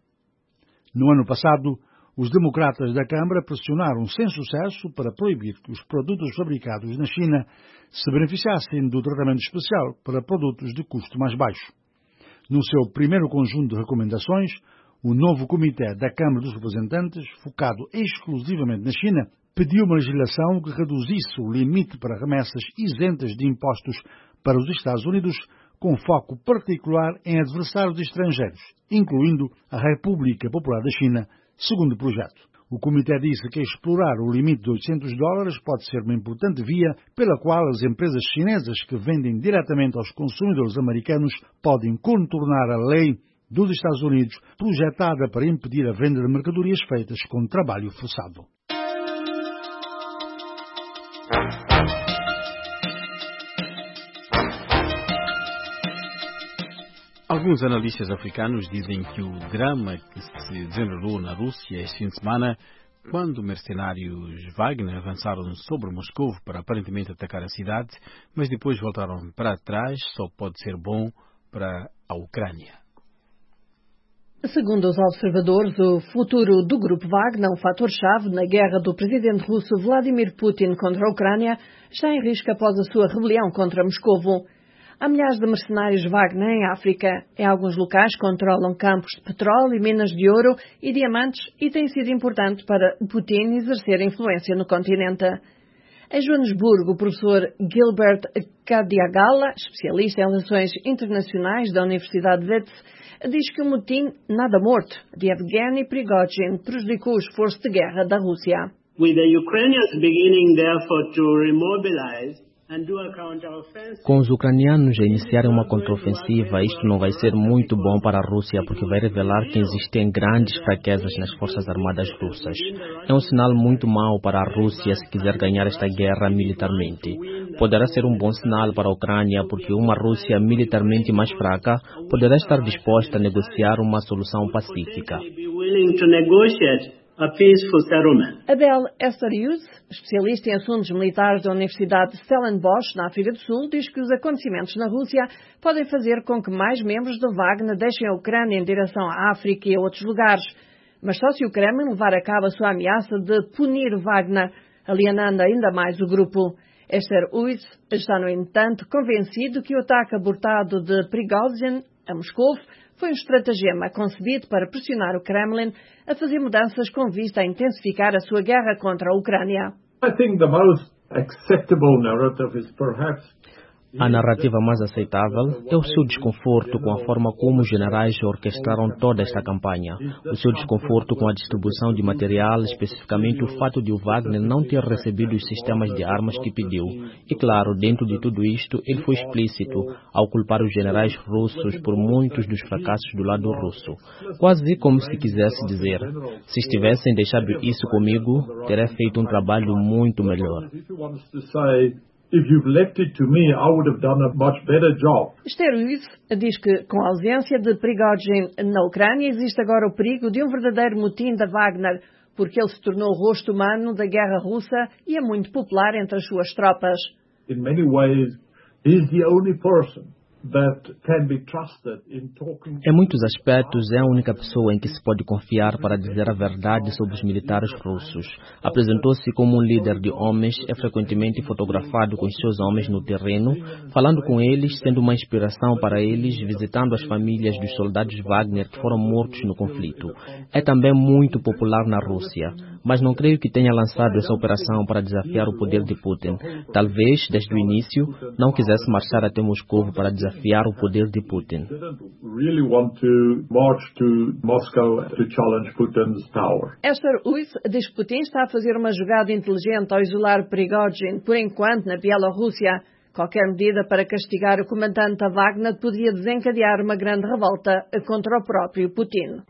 No ano passado, os democratas da Câmara pressionaram sem sucesso para proibir que os produtos fabricados na China se beneficiassem do tratamento especial para produtos de custo mais baixo. No seu primeiro conjunto de recomendações, o novo Comitê da Câmara dos Representantes, focado exclusivamente na China, pediu uma legislação que reduzisse o limite para remessas isentas de impostos para os Estados Unidos, com foco particular em adversários estrangeiros, incluindo a República Popular da China, segundo o projeto. O Comitê disse que explorar o limite de $800 pode ser uma importante via pela qual as empresas chinesas que vendem diretamente aos consumidores americanos podem contornar a lei dos Estados Unidos projetada para impedir a venda de mercadorias feitas com trabalho forçado. Alguns analistas africanos dizem que o drama que se desenrolou na Rússia este fim de semana quando mercenários Wagner avançaram sobre Moscou para aparentemente atacar a cidade, mas depois voltaram para trás, só pode ser bom para a Ucrânia. Segundo os observadores, o futuro do Grupo Wagner, um fator-chave na guerra do presidente russo Vladimir Putin contra a Ucrânia, está em risco após a sua rebelião contra Moscovo. Há milhares de mercenários Wagner em África. Em alguns locais controlam campos de petróleo e minas de ouro e diamantes e tem sido importante para Putin exercer influência no continente. Em Joanesburgo, o professor Gilbert Kadiagala, especialista em relações internacionais da Universidade de Wits, diz que o motim nada morto de Evgeny Prigozhin prejudicou o esforço de guerra da Rússia. With the Ukrainians beginning therefore to remobilize, com os ucranianos a iniciarem uma contraofensiva, isto não vai ser muito bom para a Rússia porque vai revelar que existem grandes fraquezas nas forças armadas russas. É um sinal muito mau para a Rússia se quiser ganhar esta guerra militarmente. Poderá ser um bom sinal para a Ucrânia porque uma Rússia militarmente mais fraca poderá estar disposta a negociar uma solução pacífica. Abel Esterius, especialista em assuntos militares da Universidade de Stellenbosch, na África do Sul, diz que os acontecimentos na Rússia podem fazer com que mais membros do Wagner deixem a Ucrânia em direção à África e a outros lugares. Mas só se o Kremlin levar a cabo a sua ameaça de punir Wagner, alienando ainda mais o grupo. Esterius está, no entanto, convencido que o ataque abortado de Prigozhin a Moscou foi um estratagema concebido para pressionar o Kremlin a fazer mudanças com vista a intensificar a sua guerra contra a Ucrânia. I think the most acceptable narrative is perhaps A narrativa mais aceitável é o seu desconforto com a forma como os generais orquestraram toda esta campanha. O seu desconforto com a distribuição de material, especificamente o fato de o Wagner não ter recebido os sistemas de armas que pediu. E claro, dentro de tudo isto, ele foi explícito ao culpar os generais russos por muitos dos fracassos do lado russo. Quase como se quisesse dizer, se estivessem deixado isso comigo, teria feito um trabalho muito melhor. If you've left it to me, I would have done a much better job. Esterius diz que, com a ausência de Prigozhin na Ucrânia, existe agora o perigo de um verdadeiro motim da Wagner, porque ele se tornou o rosto humano da guerra russa e é muito popular entre as suas tropas. In many ways, he's the only person that can be trusted in talking. Em muitos aspectos, é a única pessoa em que se pode confiar para dizer a verdade sobre os militares russos. Apresentou-se como um líder de homens, é frequentemente fotografado com os seus homens no terreno, falando com eles, sendo uma inspiração para eles, visitando as famílias dos soldados Wagner que foram mortos no conflito. É também muito popular na Rússia, mas não creio que tenha lançado essa operação para desafiar o poder de Putin. Talvez, desde o início, não quisesse marchar até Moscou para desafiar o poder de Putin. Esterius diz que Putin está a fazer uma jogada inteligente ao isolar Prigozhin, por enquanto, na Bielorrússia. Qualquer medida para castigar o comandante da Wagner poderia desencadear uma grande revolta contra o próprio Putin.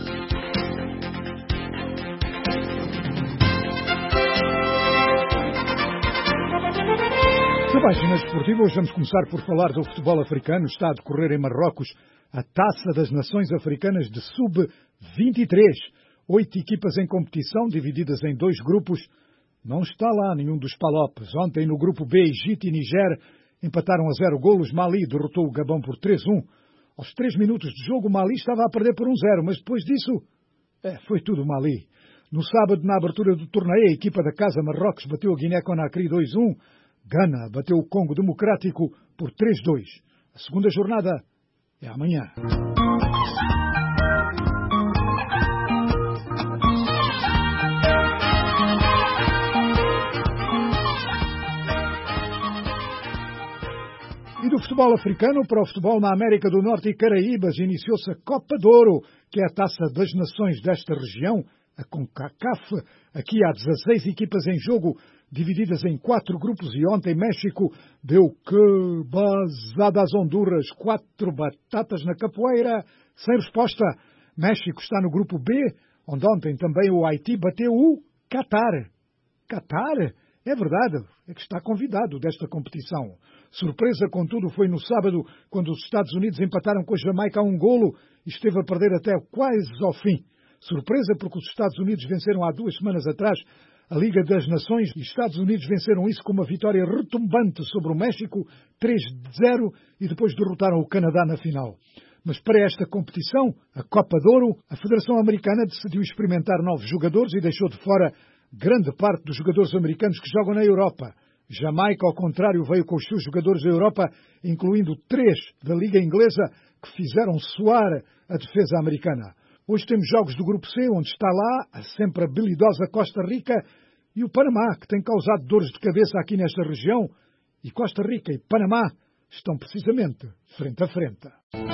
Na página esportiva, hoje vamos começar por falar do futebol africano. Está a decorrer em Marrocos a Taça das Nações Africanas de Sub-23. 8 equipas em competição, divididas em 2 grupos. Não está lá nenhum dos palopes. Ontem, no grupo B, Egito e Niger empataram a 0 golos. Mali derrotou o Gabão por 3-1. Aos 3 minutos de jogo, o Mali estava a perder por 1-0, mas depois disso, foi tudo Mali. No sábado, na abertura do torneio, a equipa da Casa Marrocos bateu a Guiné-Conakry 2-1. Gana bateu o Congo Democrático por 3-2. A segunda jornada é amanhã. E do futebol africano para o futebol na América do Norte e Caraíbas iniciou-se a Copa de Ouro, que é a taça das nações desta região, a CONCACAF. Aqui há 16 equipas em jogo, divididas em 4 grupos, e ontem México deu que bazada às Honduras, 4 batatas na capoeira, sem resposta. México está no grupo B, onde ontem também o Haiti bateu o Catar. Catar? É verdade, é que está convidado desta competição. Surpresa, contudo, foi no sábado, quando os Estados Unidos empataram com a Jamaica a 1 golo e esteve a perder até quase ao fim. Surpresa porque os Estados Unidos venceram há 2 semanas atrás a Liga das Nações e Estados Unidos venceram isso com uma vitória retumbante sobre o México, 3-0, e depois derrotaram o Canadá na final. Mas para esta competição, a Copa de Ouro, a Federação Americana decidiu experimentar novos jogadores e deixou de fora grande parte dos jogadores americanos que jogam na Europa. Jamaica, ao contrário, veio com os seus jogadores da Europa, incluindo 3 da Liga Inglesa, que fizeram soar a defesa americana. Hoje temos jogos do Grupo C, onde está lá a sempre habilidosa Costa Rica e o Panamá, que tem causado dores de cabeça aqui nesta região. E Costa Rica e Panamá estão precisamente frente a frente.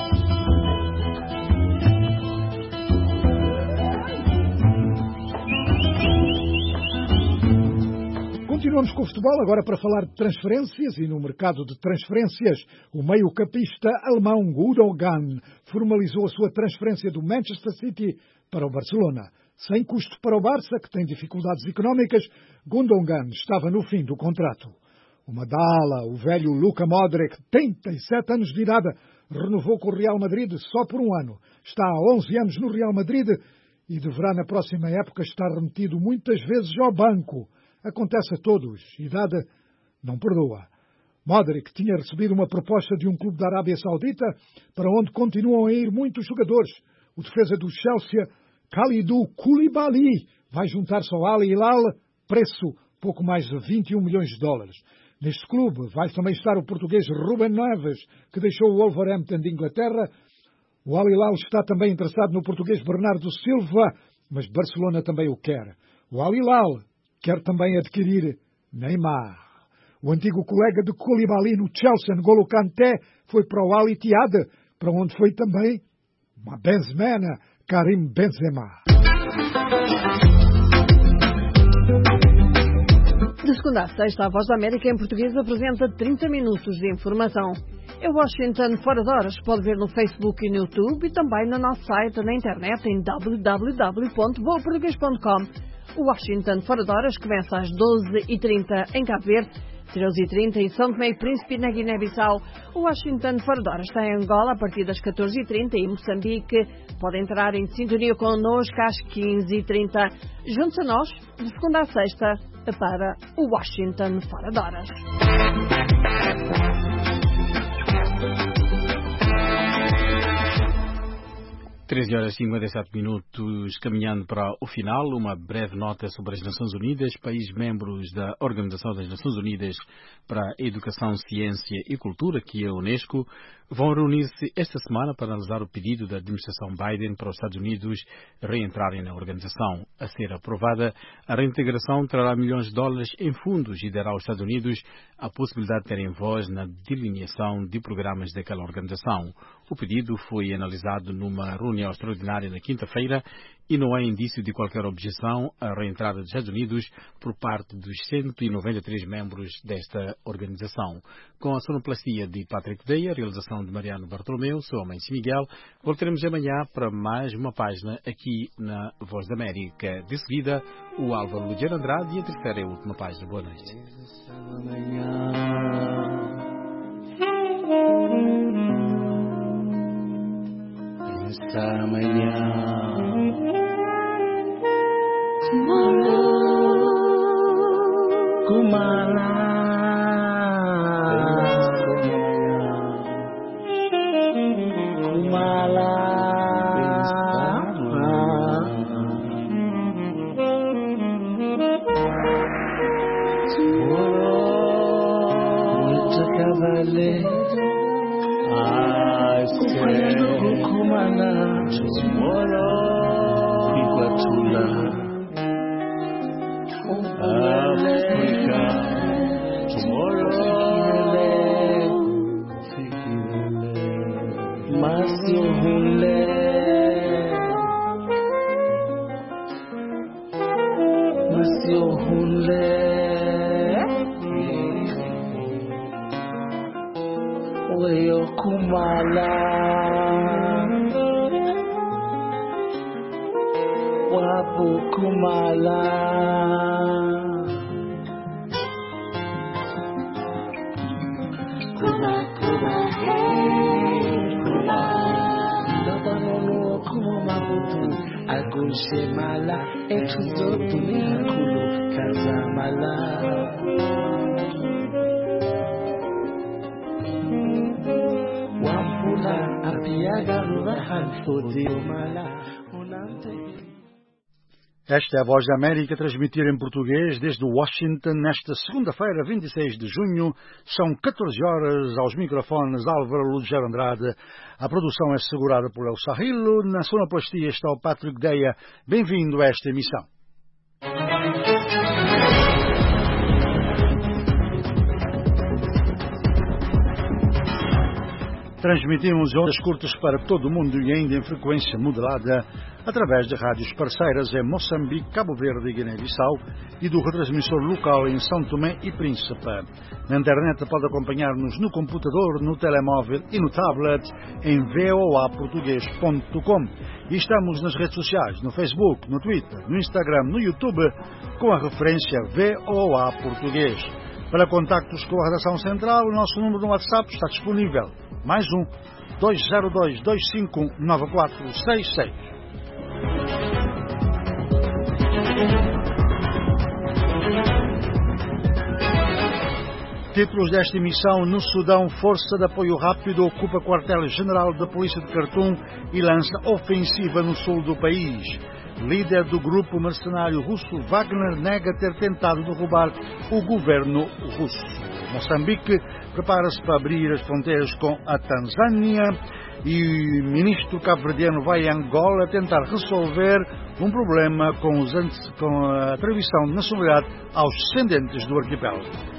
Continuamos com o futebol, agora para falar de transferências, e no mercado de transferências, o meio-campista alemão Gundogan formalizou a sua transferência do Manchester City para o Barcelona. Sem custo para o Barça, que tem dificuldades económicas, Gundogan estava no fim do contrato. O Madala, o velho Luka Modric, 37 anos de idade, renovou com o Real Madrid só por 1 ano. Está há 11 anos no Real Madrid e deverá na próxima época estar remetido muitas vezes ao banco. Acontece a todos. Idade não perdoa. Modric tinha recebido uma proposta de um clube da Arábia Saudita, para onde continuam a ir muitos jogadores. O defesa do Chelsea, Kalidou Koulibaly, vai juntar-se ao Al Hilal, preço pouco mais de 21 milhões de dólares. Neste clube vai também estar o português Ruben Neves, que deixou o Wolverhampton de Inglaterra. O Al Hilal está também interessado no português Bernardo Silva, mas Barcelona também o quer. O Al Hilal quer também adquirir Neymar. O antigo colega de Koulibaly no Chelsea, N'Golo Kanté, foi para o Al Ittihad, para onde foi também uma Benzema, Karim Benzema. De segunda a sexta, a Voz da América em português apresenta 30 minutos de informação. É Washington Fora de Horas, pode ver no Facebook e no YouTube e também no nosso site na internet em www.voaportugues.com. O Washington Fora de Horas começa às 12h30 em Cabo Verde, 13h30 em São Tomé e Príncipe, na Guiné-Bissau. O Washington Fora de Horas está em Angola a partir das 14h30 e em Moçambique. Pode entrar em sintonia connosco às 15h30. Junte-se a nós, de segunda a sexta, para o Washington Fora de Horas. 13h57, caminhando para o final, uma breve nota sobre as Nações Unidas. Países membros da Organização das Nações Unidas para a Educação, Ciência e Cultura, que é a Unesco, vão reunir-se esta semana para analisar o pedido da administração Biden para os Estados Unidos reentrarem na organização. A ser aprovada, a reintegração trará milhões de dólares em fundos e dará aos Estados Unidos a possibilidade de terem voz na delineação de programas daquela organização. O pedido foi analisado numa reunião extraordinária na quinta-feira e não há indício de qualquer objeção à reentrada dos Estados Unidos por parte dos 193 membros desta organização. Com a sonoplastia de Patrick Day, a realização de Mariano Bartolomeu, sou Mendes Miguel. Voltaremos amanhã para mais uma página aqui na Voz da América. De seguida, o Álvaro Ludiano Andrade e a terceira e última página. Boa noite. Esta manhã, Kumala, Gulshemala, Etuzotuniakulu, Kazamala. Wapula, Apiaga, Rubahan, Fodiomala, Esta é a Voz da América, transmitir em português desde Washington nesta segunda-feira, 26 de junho. São 14 horas aos microfones Álvaro Lugero Andrade. A produção é assegurada por El Sahilo. Na sonoplastia está o Patrick Deia. Bem-vindo a esta emissão. Transmitimos ondas curtas para todo o mundo e ainda em frequência modulada através de rádios parceiras em Moçambique, Cabo Verde e Guiné-Bissau e do retransmissor local em São Tomé e Príncipe. Na internet pode acompanhar-nos no computador, no telemóvel e no tablet em voaportugues.com. E estamos nas redes sociais, no Facebook, no Twitter, no Instagram, no YouTube, com a referência VOA Português. Para contactos com a redação central, o nosso número no WhatsApp está disponível. Mais 202-251-9466. Títulos desta emissão: no Sudão, Força de Apoio Rápido ocupa quartel-general da Polícia de Khartoum e lança ofensiva no sul do país. Líder do grupo mercenário russo Wagner nega ter tentado derrubar o governo russo. Moçambique prepara-se para abrir as fronteiras com a Tanzânia e o ministro cabo-verdiano vai a Angola tentar resolver um problema com a atribuição de nacionalidade aos descendentes do arquipélago.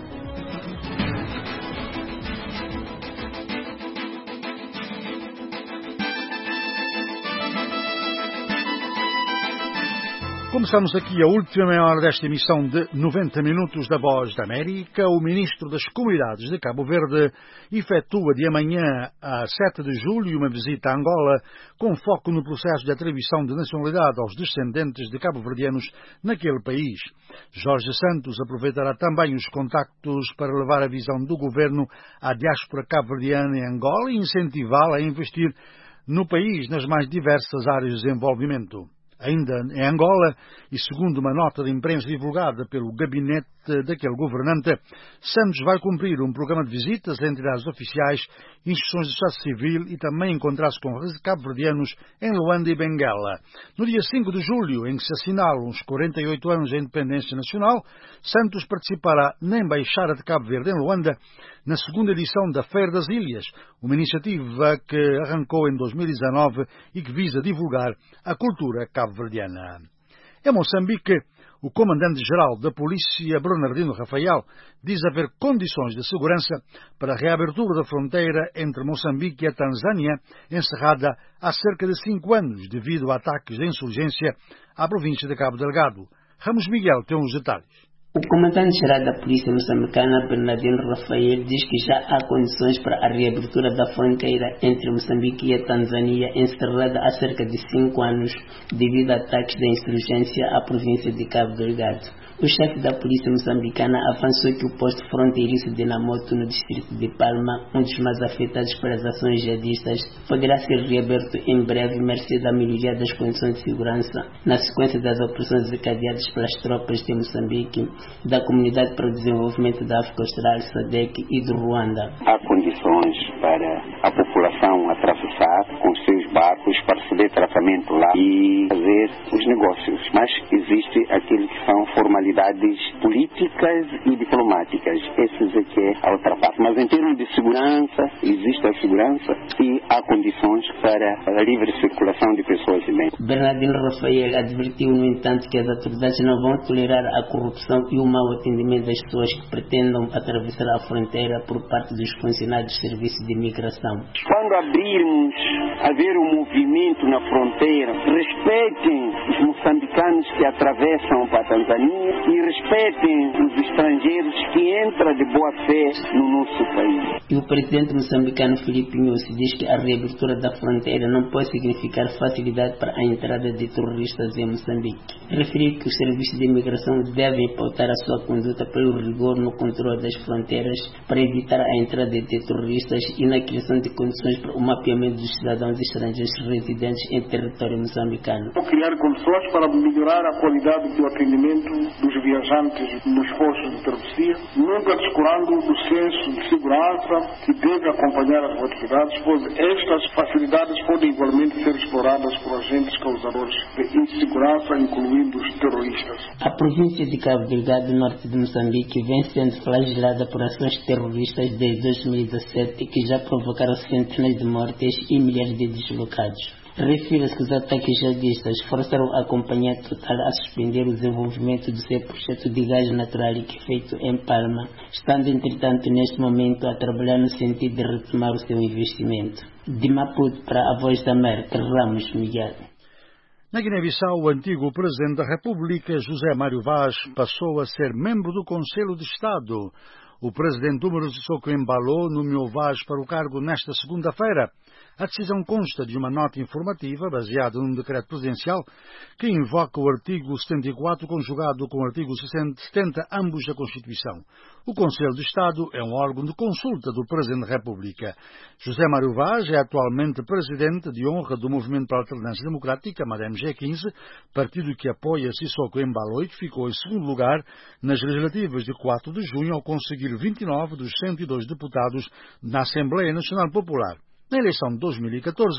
Começamos aqui a última meia hora desta emissão de 90 minutos da Voz da América. O Ministro das Comunidades de Cabo Verde efetua de amanhã a 7 de julho uma visita a Angola com foco no processo de atribuição de nacionalidade aos descendentes de cabo-verdianos naquele país. Jorge Santos aproveitará também os contactos para levar a visão do governo à diáspora cabo-verdiana em Angola e incentivá-la a investir no país nas mais diversas áreas de desenvolvimento. Ainda em Angola, e segundo uma nota de imprensa divulgada pelo gabinete daquele governante, Santos vai cumprir um programa de visitas a entidades oficiais, instituições de sociedade civil e também encontrar-se com cabo-verdianos em Luanda e Benguela. No dia 5 de julho, em que se assinalam os 48 anos da independência nacional, Santos participará na Embaixada de Cabo Verde em Luanda, na segunda edição da Feira das Ilhas, uma iniciativa que arrancou em 2019 e que visa divulgar a cultura cabo-verdiana. Em Moçambique, o comandante-geral da Polícia, Bernardino Rafael, diz haver condições de segurança para a reabertura da fronteira entre Moçambique e a Tanzânia, encerrada há cerca de 5 anos devido a ataques de insurgência à província de Cabo Delgado. Ramos Miguel tem os detalhes. O comandante-geral da Polícia Moçambicana, Bernardino Rafael, diz que já há condições para a reabertura da fronteira entre Moçambique e a Tanzânia, encerrada há cerca de 5 anos devido a ataques de insurgência à província de Cabo Delgado. O chefe da Polícia Moçambicana avançou que o posto fronteiriço de Namoto, no distrito de Palma, um dos mais afetados pelas ações jihadistas, poderá ser reaberto em breve, mercê da melhoria das condições de segurança, na sequência das operações desencadeadas pelas tropas de Moçambique, da Comunidade para o Desenvolvimento da África Austral, SADC, e do Ruanda. Há condições para a população atravessar com os seus barcos para receber tratamento lá e fazer os negócios, mas existe aquilo que são formalidades políticas e diplomáticas. Esses aqui é a outra parte. Mas em termos de segurança, existe a segurança e há condições para a livre circulação de pessoas e bens. Bernardino Rafael advertiu, no entanto, que as autoridades não vão tolerar a corrupção e o mau atendimento das pessoas que pretendam atravessar a fronteira por parte dos funcionários de serviços de imigração. Quando abrirmos haver um movimento na fronteira, respeitem os moçambicanos que atravessam para a Tanzânia e respeitem os estrangeiros que entram de boa fé no nosso país. E o presidente moçambicano Filipe Nyusi diz que a reabertura da fronteira não pode significar facilidade para a entrada de terroristas em Moçambique. Referiu que os serviços de imigração devem pautar a sua conduta pelo rigor no controle das fronteiras para evitar a entrada de terroristas e na criação de condições para o mapeamento dos cidadãos estrangeiros residentes em território moçambicano. Criar condições para melhorar a qualidade do atendimento dos viajantes nos postos de travessia, nunca descurando do senso de segurança que deve acompanhar as atividades, pois estas facilidades podem igualmente ser exploradas por agentes causadores de insegurança, incluindo os terroristas. A província de Cabo Delgado, norte de Moçambique, vem sendo flagelada por ações terroristas desde 2017 que já provocaram centenas de mortes e milhares de deslocados. Refira-se que os ataques jihadistas forçaram a Companhia Total a suspender o desenvolvimento do seu projeto de gás natural liquefeito em Palma, estando entretanto neste momento a trabalhar no sentido de retomar o seu investimento. De Maputo para a Voz da América, Ramos Miguel. Na Guiné-Bissau, o antigo Presidente da República, José Mário Vaz, passou a ser membro do Conselho de Estado. O Presidente Número Sissoko Embalo nomeou Vaz para o cargo nesta segunda-feira. A decisão consta de uma nota informativa baseada num decreto presidencial que invoca o artigo 74 conjugado com o artigo 70, ambos da Constituição. O Conselho de Estado é um órgão de consulta do Presidente da República. José Mário Vaz é atualmente Presidente de honra do Movimento para a Alternância Democrática, MG15, partido que apoia Sissoko Embalo e que ficou em segundo lugar nas legislativas de 4 de junho ao conseguir 29 dos 102 deputados na Assembleia Nacional Popular. Na eleição de 2014,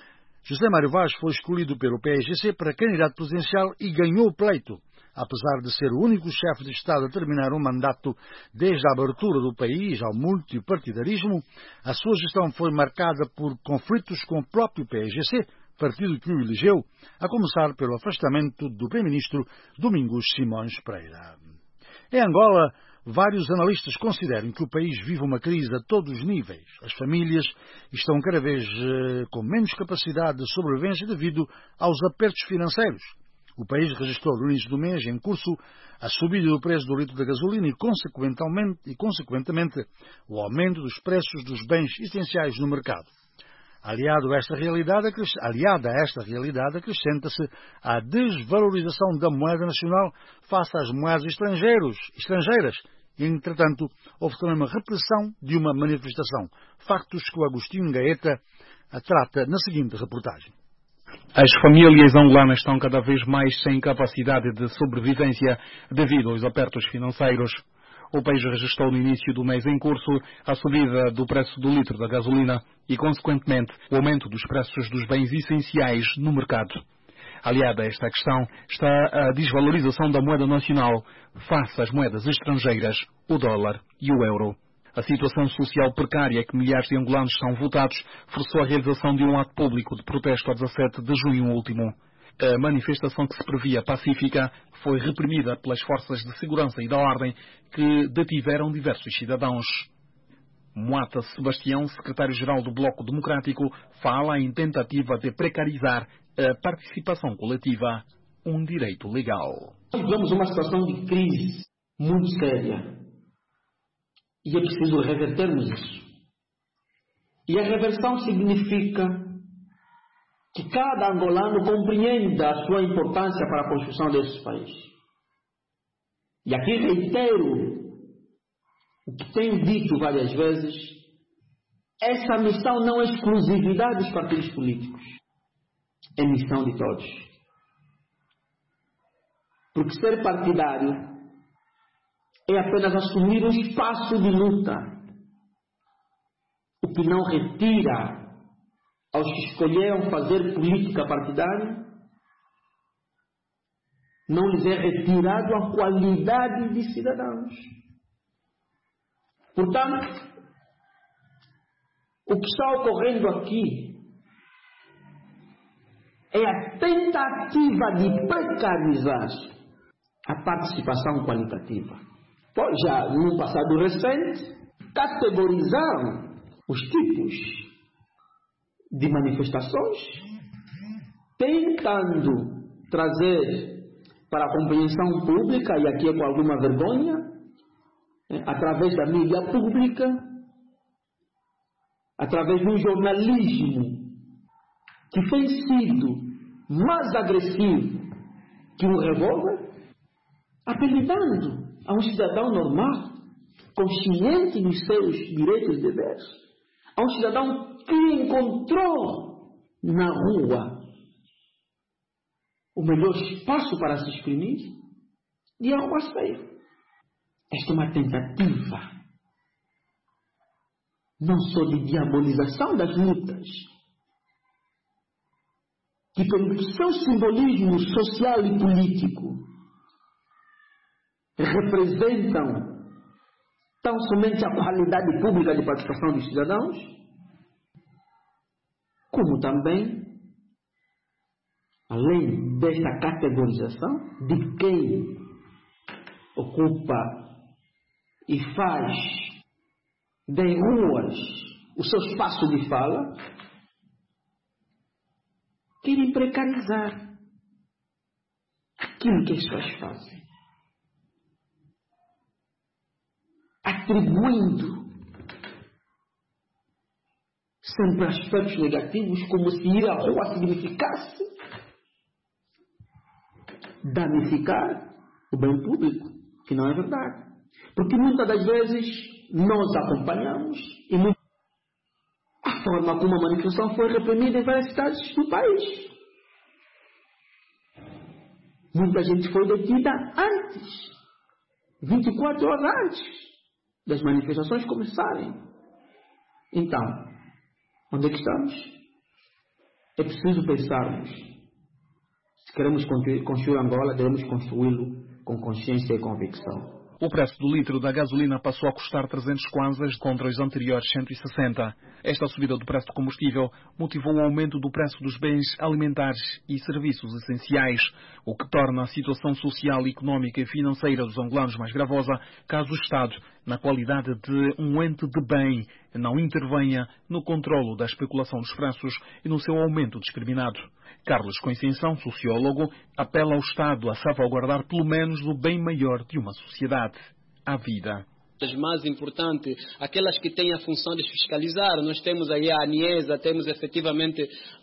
José Mário Vaz foi escolhido pelo PSGC para candidato presidencial e ganhou o pleito. Apesar de ser o único chefe de Estado a terminar um mandato desde a abertura do país ao multipartidarismo, a sua gestão foi marcada por conflitos com o próprio PSGC, partido que o elegeu, a começar pelo afastamento do primeiro-ministro Domingos Simões Pereira. Em Angola, vários analistas consideram que o país vive uma crise a todos os níveis. As famílias estão cada vez com menos capacidade de sobrevivência devido aos apertos financeiros. O país registrou no início do mês em curso a subida do preço do litro da gasolina e, consequentemente, o aumento dos preços dos bens essenciais no mercado. Aliada a esta realidade, acrescenta-se a desvalorização da moeda nacional face às moedas estrangeiras. Entretanto, houve também uma repressão de uma manifestação. Factos que o Agostinho Gaeta trata na seguinte reportagem. As famílias angolanas estão cada vez mais sem capacidade de sobrevivência devido aos apertos financeiros. O país registrou no início do mês em curso a subida do preço do litro da gasolina e, consequentemente, o aumento dos preços dos bens essenciais no mercado. Aliada a esta questão está a desvalorização da moeda nacional face às moedas estrangeiras, o dólar e o euro. A situação social precária que milhares de angolanos são votados forçou a realização de um ato público de protesto a 17 de junho último. A manifestação que se previa pacífica foi reprimida pelas forças de segurança e da ordem que detiveram diversos cidadãos. Moata Sebastião, secretário-geral do Bloco Democrático, fala em tentativa de precarizar a participação coletiva, um direito legal. Vivemos uma situação de crise muito séria e é preciso revertermos isso. E a reversão significa que cada angolano compreenda a sua importância para a construção desse país. E aqui reitero o que tenho dito várias vezes: essa missão não é exclusividade dos partidos políticos, é missão de todos. Porque ser partidário é apenas assumir um espaço de luta, o que não retira aos que escolheram fazer política partidária, não lhes é retirado a qualidade de cidadãos. Portanto, o que está ocorrendo aqui é a tentativa de precarizar a participação qualitativa. Pois já, no passado recente, categorizaram os tipos de manifestações, tentando trazer para a compreensão pública, e aqui é com alguma vergonha, através da mídia pública, através de um jornalismo que tem sido mais agressivo que um revólver, apelidando a um cidadão normal, consciente dos seus direitos e deveres, a um cidadão que encontrou na rua o melhor espaço para se exprimir e a rua saiu. Esta é uma tentativa não só de diabolização das lutas, que pelo seu simbolismo social e político representam tão somente a qualidade pública de participação dos cidadãos, como também, além desta categorização de quem ocupa e faz das ruas o seu espaço de fala, querem precarizar aquilo que as pessoas fazem, atribuindo sempre aspectos negativos, como se ir à rua significasse danificar o bem público, que não é verdade. Porque muitas das vezes nós acompanhamos e a forma como a manifestação foi reprimida em várias cidades do país. Muita gente foi detida antes, 24 horas antes das manifestações começarem. Então, onde é que estamos? É preciso pensarmos. Se queremos construir Angola, devemos construí-lo com consciência e convicção. O preço do litro da gasolina passou a custar 300 kwanzas contra os anteriores 160. Esta subida do preço do combustível motivou o aumento do preço dos bens alimentares e serviços essenciais, o que torna a situação social, económica e financeira dos angolanos mais gravosa, caso o Estado, na qualidade de um ente de bem, não intervenha no controlo da especulação dos preços e no seu aumento discriminado. Carlos Conceição, sociólogo, apela ao Estado a salvaguardar pelo menos o bem maior de uma sociedade, a vida. As mais importantes, aquelas que têm a função de fiscalizar. Nós temos aí a ANIESA, temos efetivamente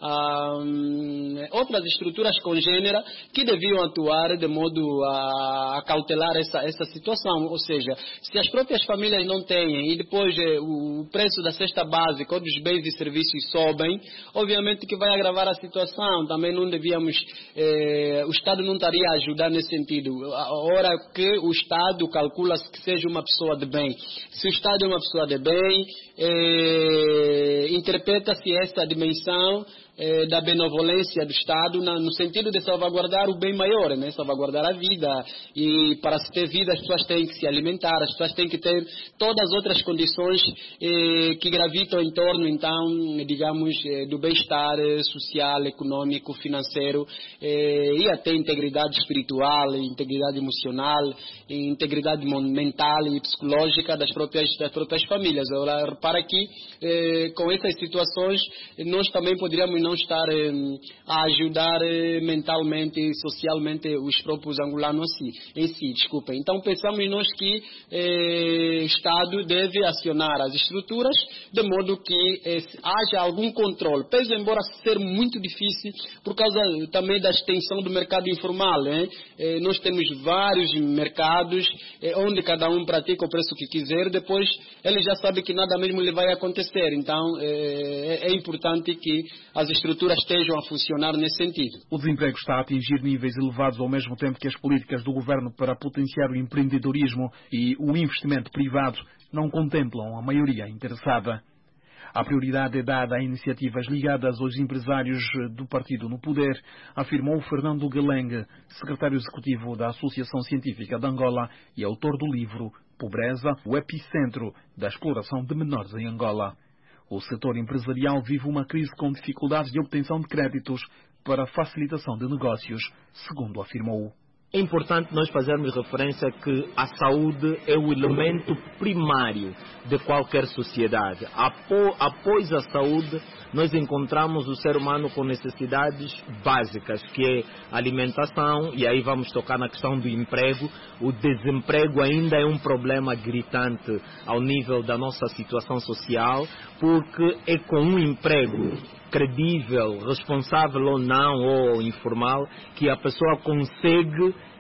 outras estruturas congêneras que deviam atuar de modo a cautelar essa situação. Ou seja, se as próprias famílias não têm e depois o preço da cesta básica ou dos bens e serviços sobem, obviamente que vai agravar a situação. Também não devíamos, o Estado não estaria a ajudar nesse sentido. A hora que o Estado calcula que seja uma pessoa de bem. Se o Estado é uma pessoa de bem, interpreta-se essa dimensão da benevolência do Estado no sentido de salvaguardar o bem maior, né? Salvaguardar a vida. E para se ter vida as pessoas têm que se alimentar, as pessoas têm que ter todas as outras condições que gravitam em torno, então, digamos, do bem-estar social, econômico, financeiro e até integridade espiritual, integridade emocional, integridade mental e psicológica das próprias famílias. Agora, repara que com essas situações nós também poderíamos não estar a ajudar mentalmente e socialmente os próprios angolanos em si. Desculpem. Então pensamos nós que o Estado deve acionar as estruturas de modo que haja algum controle. Pese embora ser muito difícil por causa também da extensão do mercado informal. Nós temos vários mercados onde cada um pratica o preço que quiser, depois ele já sabe que nada mesmo lhe vai acontecer. Então é importante que as estruturas estejam a funcionar nesse sentido. O desemprego está a atingir níveis elevados ao mesmo tempo que as políticas do governo para potenciar o empreendedorismo e o investimento privado não contemplam a maioria interessada. A prioridade é dada a iniciativas ligadas aos empresários do partido no poder, afirmou Fernando Geleng, secretário executivo da Associação Científica de Angola e autor do livro Pobreza, o epicentro da exploração de menores em Angola. O setor empresarial vive uma crise com dificuldades de obtenção de créditos para facilitação de negócios, segundo afirmou. É importante nós fazermos referência que a saúde é o elemento primário de qualquer sociedade. Após a saúde, nós encontramos o ser humano com necessidades básicas, que é alimentação, e aí vamos tocar na questão do emprego. O desemprego ainda é um problema gritante ao nível da nossa situação social, porque é com um emprego credível, responsável ou não, ou informal, que a pessoa consegue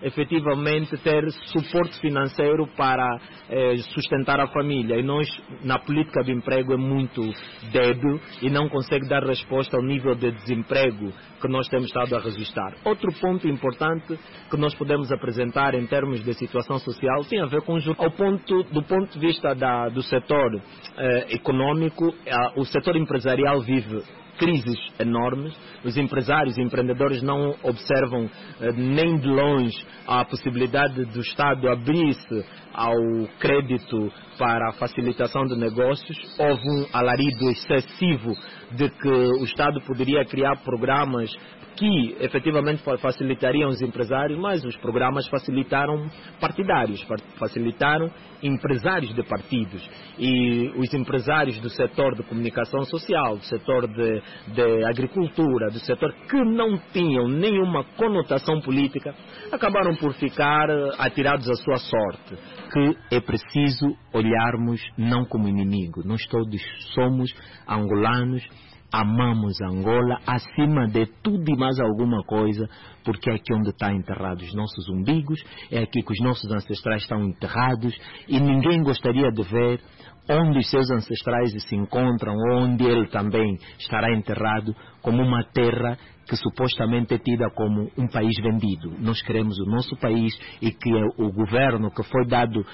efetivamente ter suporte financeiro para sustentar a família. E nós, na política de emprego, é muito débil e não consegue dar resposta ao nível de desemprego que nós temos estado a registrar. Outro ponto importante que nós podemos apresentar em termos de situação social tem a ver com do ponto de vista do setor econômico. O setor empresarial vive crises enormes. Os empresários e empreendedores não observam nem de longe a possibilidade do Estado abrir-se ao crédito para a facilitação de negócios. Houve um alarido excessivo de que o Estado poderia criar programas que efetivamente facilitariam os empresários, mas os programas facilitaram partidários, facilitaram empresários de partidos. E os empresários do setor de comunicação social, do setor de agricultura, do setor que não tinham nenhuma conotação política, acabaram por ficar atirados à sua sorte. Que é preciso olharmos não como inimigo. Nós todos somos angolanos, amamos Angola acima de tudo e mais alguma coisa, porque é aqui onde estão enterrados os nossos umbigos, é aqui que os nossos ancestrais estão enterrados, e ninguém gostaria de ver onde os seus ancestrais se encontram, onde ele também estará enterrado, como uma terra que supostamente é tida como um país vendido. Nós queremos o nosso país e que o governo que foi dado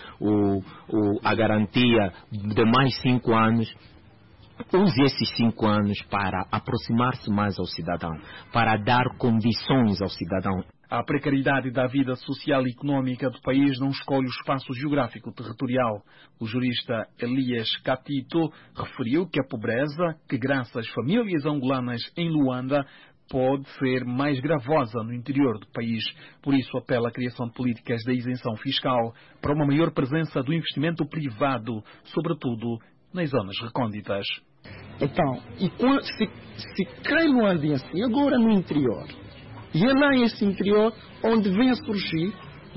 a garantia de mais 5 anos, use esses 5 anos para aproximar-se mais ao cidadão, para dar condições ao cidadão. A precariedade da vida social e económica do país não escolhe o espaço geográfico territorial. O jurista Elias Catito referiu que a pobreza, que graça às famílias angolanas em Luanda, pode ser mais gravosa no interior do país. Por isso apela à criação de políticas de isenção fiscal para uma maior presença do investimento privado, sobretudo nas zonas recônditas. Então, se cai Luanda assim, agora no interior, e é lá nesse interior onde vem a surgir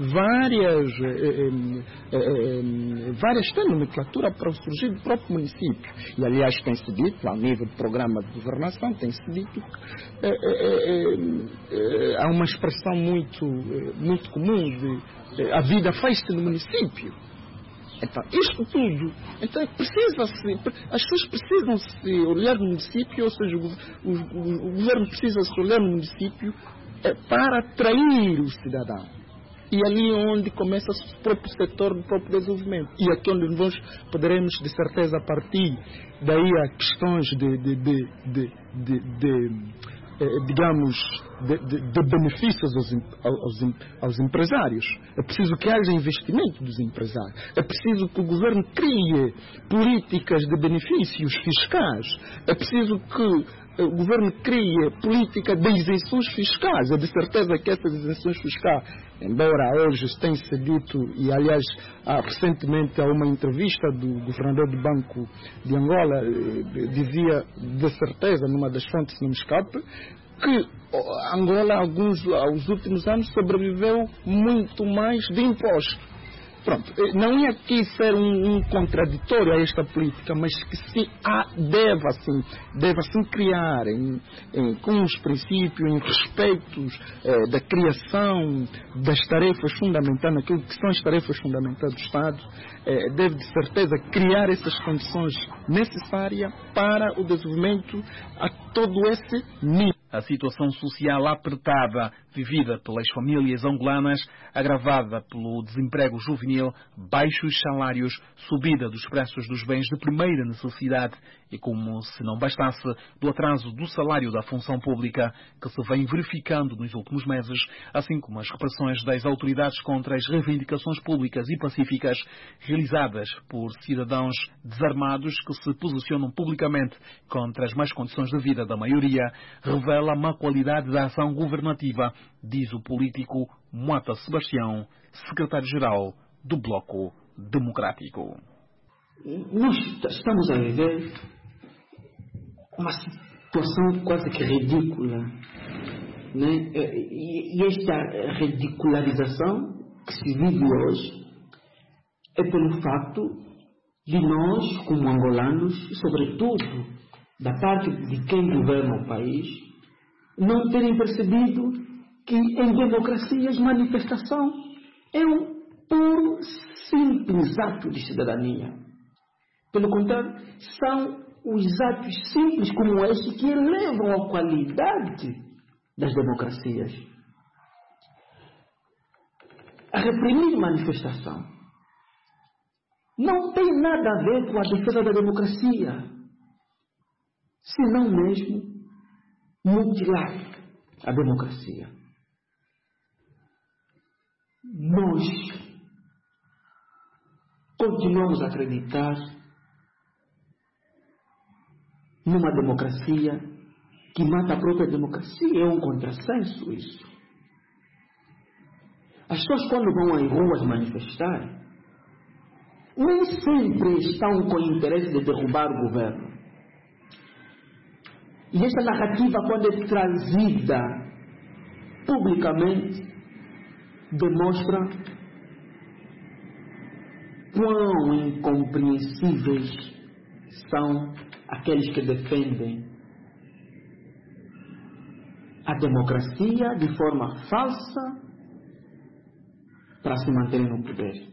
várias têm nomenclatura para surgir do próprio município. E, aliás, tem-se dito, a nível do programa de governação, tem-se dito que há uma expressão muito comum de a vida faz-se no município. Então, isto tudo, então as pessoas precisam se olhar no município, ou seja, o governo precisa se olhar no município para atrair o cidadão. E ali é onde começa o próprio setor do próprio desenvolvimento. E aqui onde nós poderemos, de certeza, a partir daí a questões de benefícios aos empresários. É preciso que haja investimento dos empresários. É preciso que o governo crie políticas de benefícios fiscais. É preciso que o governo crie política de isenções fiscais. É de certeza que essas isenções fiscais, embora hoje tenha se dito, e aliás recentemente há uma entrevista do governador do Banco de Angola, dizia de certeza, numa das fontes, não me escape, que Angola, aos últimos anos, sobreviveu muito mais de imposto. Pronto, não é aqui ser um contraditório a esta política, mas que se deve assim criar com os princípios, em respeitos da criação das tarefas fundamentais, naquilo que são as tarefas fundamentais do Estado, deve de certeza criar essas condições necessárias para o desenvolvimento a todo esse nível. A situação social apertada vivida pelas famílias angolanas, agravada pelo desemprego juvenil, baixos salários, subida dos preços dos bens de primeira necessidade e, como se não bastasse, do atraso do salário da função pública que se vem verificando nos últimos meses, assim como as repressões das autoridades contra as reivindicações públicas e pacíficas realizadas por cidadãos desarmados que se posicionam publicamente contra as más condições de vida da maioria, revela a má qualidade da ação governativa, diz o político Moata Sebastião, secretário-geral do Bloco Democrático. Nós estamos a viver uma situação quase que ridícula, né? E esta ridicularização que se vive hoje é pelo facto de nós, como angolanos, sobretudo da parte de quem governa o país, não terem percebido que que em democracias manifestação é um puro, simples ato de cidadania. Pelo contrário, são os atos simples como este que elevam a qualidade das democracias. A reprimir manifestação não tem nada a ver com a defesa da democracia, senão mesmo mutilar a democracia. Nós continuamos a acreditar numa democracia que mata a própria democracia. É um contrassenso isso. As pessoas, quando vão às ruas manifestar, nem sempre estão com o interesse de derrubar o governo. E esta narrativa, quando é trazida publicamente, demonstra quão incompreensíveis são aqueles que defendem a democracia de forma falsa para se manterem no poder.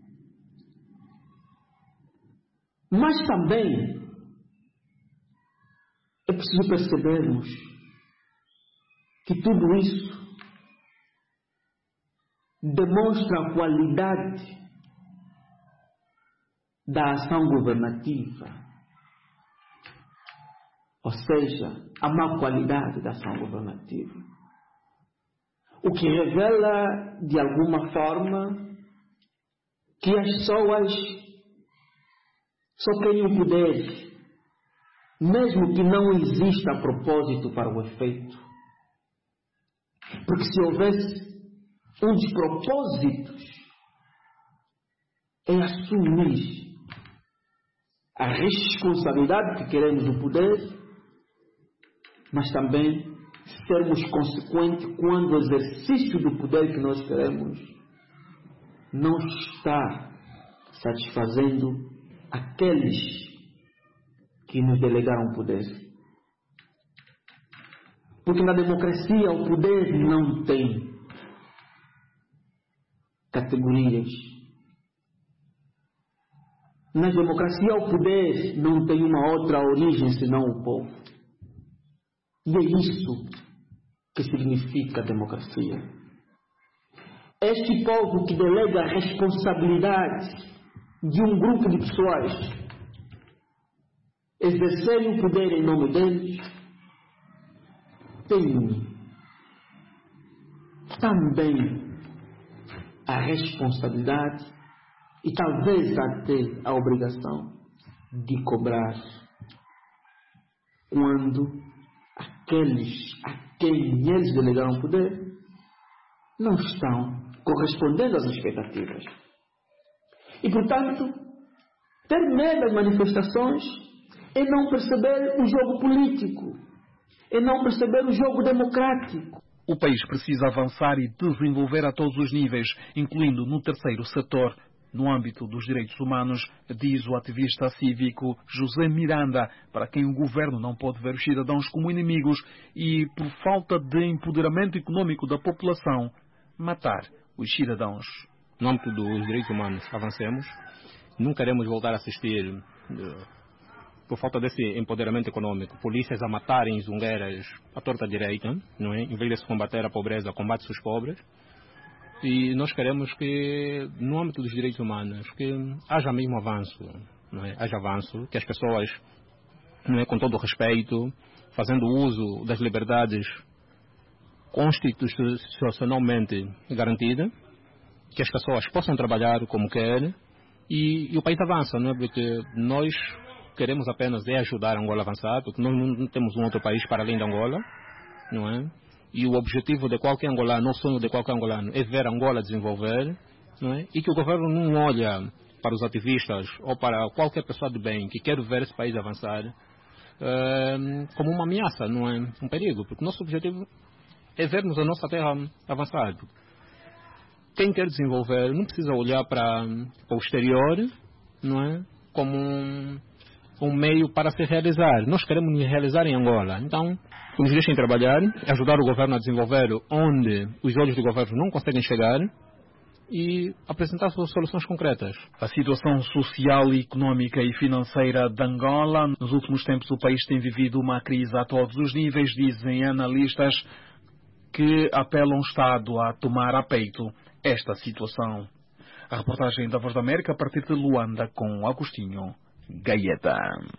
Mas também é preciso percebermos que tudo isso demonstra a qualidade da ação governativa, ou seja, a má qualidade da ação governativa. O que revela, de alguma forma, que as pessoas só querem o poder, mesmo que não exista propósito para o efeito. Porque se houvesse um dos propósitos, é assumir a responsabilidade que queremos do poder, mas também sermos consequentes quando o exercício do poder que nós queremos não está satisfazendo aqueles que nos delegaram poder. Porque na democracia o poder não tem categorias. Na democracia o poder não tem uma outra origem senão o povo. E é isso que significa democracia. Este povo que delega a responsabilidade de um grupo de pessoas exercerem o poder em nome deles, tem também a responsabilidade e talvez até a obrigação de cobrar quando aqueles a quem eles delegaram poder não estão correspondendo às expectativas. E, portanto, ter medo das manifestações é não perceber o jogo político, é não perceber o jogo democrático. O país precisa avançar e desenvolver a todos os níveis, incluindo no terceiro setor, no âmbito dos direitos humanos, diz o ativista cívico José Miranda, para quem o governo não pode ver os cidadãos como inimigos e, por falta de empoderamento econômico da população, matar os cidadãos. No âmbito dos direitos humanos, avancemos. Não queremos voltar a assistir, por falta desse empoderamento econômico, polícias a matarem zungueiras à torta direita, não é? Em vez de se combater a pobreza, combate-se os pobres. E nós queremos que, no âmbito dos direitos humanos, que haja mesmo avanço, não é? Haja avanço, que as pessoas, não é, com todo o respeito, fazendo uso das liberdades constitucionalmente garantidas, que as pessoas possam trabalhar como querem e o país avança, não é? Porque nós queremos apenas ajudar a Angola a avançar, porque nós não temos um outro país para além de Angola, não é? E o objetivo de qualquer angolano, o sonho de qualquer angolano é ver Angola desenvolver, não é? E que o governo não olha para os ativistas ou para qualquer pessoa de bem que quer ver esse país avançar como uma ameaça, não é? Um perigo, porque o nosso objetivo é vermos a nossa terra avançar. Quem quer desenvolver não precisa olhar para o exterior, não é? Como um meio para se realizar. Nós queremos nos realizar em Angola. Então, que nos deixem trabalhar, ajudar o governo a desenvolver onde os olhos do governo não conseguem chegar e apresentar soluções concretas. A situação social, económica e financeira de Angola. Nos últimos tempos o país tem vivido uma crise a todos os níveis, dizem analistas que apelam o Estado a tomar a peito esta situação. A reportagem da Voz da América a partir de Luanda com Agostinho Gaeta.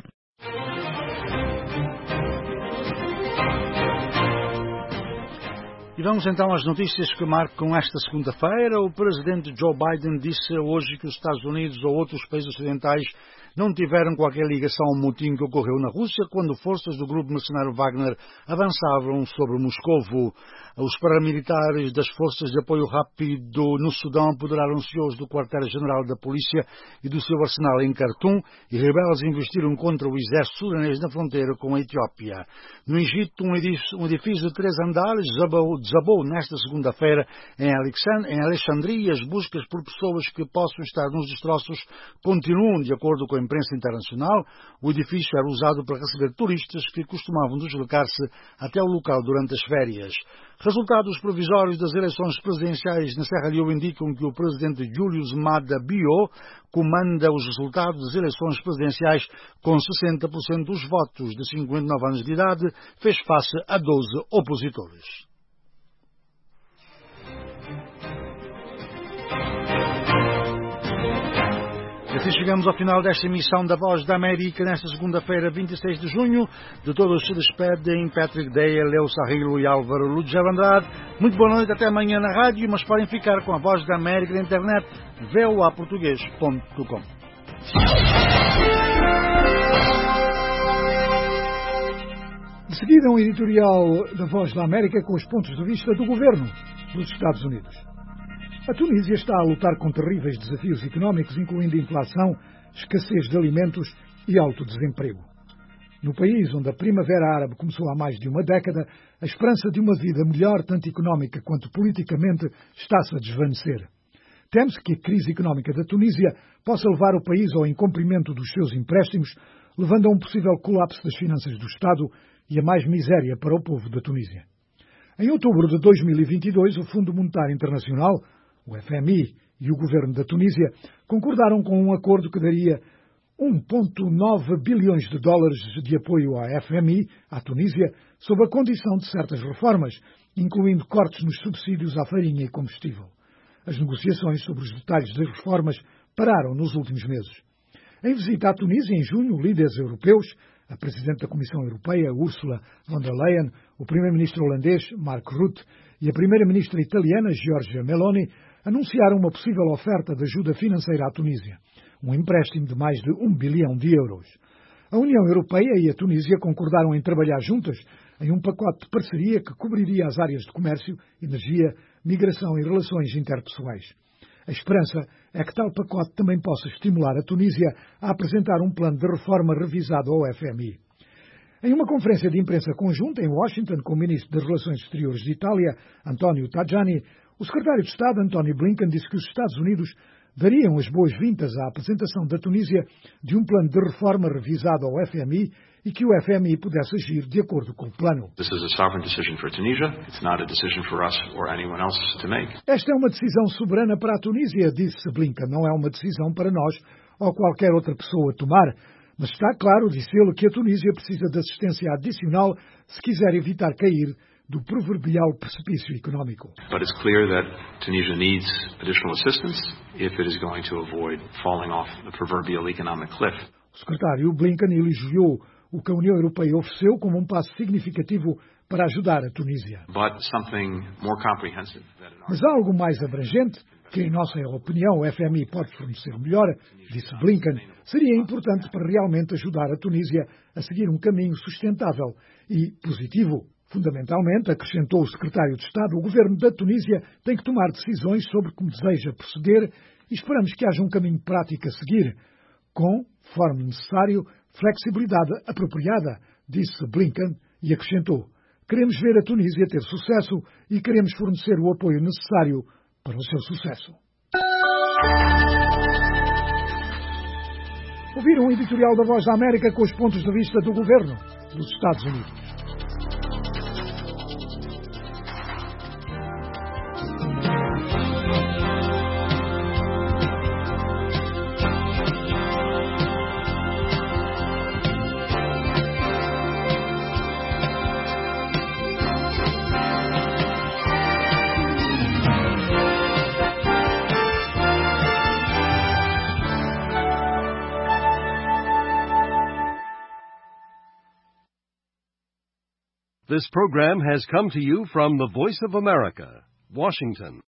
E vamos então às notícias que marcam esta segunda-feira. O presidente Joe Biden disse hoje que os Estados Unidos ou outros países ocidentais não tiveram qualquer ligação ao motim que ocorreu na Rússia quando forças do grupo mercenário Wagner avançavam sobre Moscovo. Os paramilitares das Forças de Apoio Rápido no Sudão apoderaram-se hoje do quartel-general da polícia e do seu arsenal em Khartoum e rebeldes investiram contra o exército sudanês na fronteira com a Etiópia. No Egito, um edifício de 3 andares desabou nesta segunda-feira em Alexandria. As buscas por pessoas que possam estar nos destroços continuam, de acordo com a imprensa internacional. O edifício era usado para receber turistas que costumavam deslocar-se até o local durante as férias. Resultados provisórios das eleições presidenciais na Serra Leoa indicam que o presidente Julius Maada Bio comanda os resultados das eleições presidenciais com 60% dos votos. De 59 anos de idade, fez face a 12 opositores. E assim chegamos ao final desta emissão da Voz da América nesta segunda-feira, 26 de junho. De todos se despedem Patrick Deia, Leo Sarrilo e Álvaro Lúcio Andrade. Muito boa noite, até amanhã na rádio, mas podem ficar com a Voz da América na internet, voaportugues.com. De seguida, um editorial da Voz da América com os pontos de vista do governo dos Estados Unidos. A Tunísia está a lutar com terríveis desafios económicos, incluindo inflação, escassez de alimentos e alto desemprego. No país onde a Primavera Árabe começou há mais de uma década, a esperança de uma vida melhor, tanto económica quanto politicamente, está-se a desvanecer. Teme-se que a crise económica da Tunísia possa levar o país ao incumprimento dos seus empréstimos, levando a um possível colapso das finanças do Estado e a mais miséria para o povo da Tunísia. Em outubro de 2022, o Fundo Monetário Internacional, o FMI e o governo da Tunísia concordaram com um acordo que daria 1,9 bilhões de dólares de apoio à FMI, à Tunísia, sob a condição de certas reformas, incluindo cortes nos subsídios à farinha e combustível. As negociações sobre os detalhes das reformas pararam nos últimos meses. Em visita à Tunísia em junho, líderes europeus, a Presidente da Comissão Europeia, Ursula von der Leyen, o Primeiro-Ministro holandês, Mark Rutte, e a Primeira-Ministra italiana, Giorgia Meloni, anunciaram uma possível oferta de ajuda financeira à Tunísia, um empréstimo de mais de 1 bilhão de euros. A União Europeia e a Tunísia concordaram em trabalhar juntas em um pacote de parceria que cobriria as áreas de comércio, energia, migração e relações interpessoais. A esperança é que tal pacote também possa estimular a Tunísia a apresentar um plano de reforma revisado ao FMI. Em uma conferência de imprensa conjunta em Washington com o Ministro das Relações Exteriores de Itália, Antonio Tajani, o secretário de Estado, Anthony Blinken, disse que os Estados Unidos dariam as boas-vindas à apresentação da Tunísia de um plano de reforma revisado ao FMI e que o FMI pudesse agir de acordo com o plano. Esta é uma decisão soberana para a Tunísia, disse Blinken. Não é uma decisão para nós ou qualquer outra pessoa tomar. Mas está claro, disse ele, que a Tunísia precisa de assistência adicional se quiser evitar cair do proverbial precipício económico. But it's clear that Tunisia needs additional assistance if it is going to avoid falling off the proverbial economic cliff. O secretário Blinken elogiou o que a União Europeia ofereceu como um passo significativo para ajudar a Tunísia. But something more comprehensive Mas há algo mais abrangente que, em nossa opinião, o FMI pode fornecer melhor, disse Blinken, seria importante para realmente ajudar a Tunísia a seguir um caminho sustentável e positivo. Fundamentalmente, acrescentou o secretário de Estado, o governo da Tunísia tem que tomar decisões sobre como deseja proceder e esperamos que haja um caminho prático a seguir, conforme necessário, flexibilidade apropriada, disse Blinken e acrescentou, queremos ver a Tunísia ter sucesso e queremos fornecer o apoio necessário para o seu sucesso. Ouviram um editorial da Voz da América com os pontos de vista do governo dos Estados Unidos. This program has come to you from the Voice of America, Washington.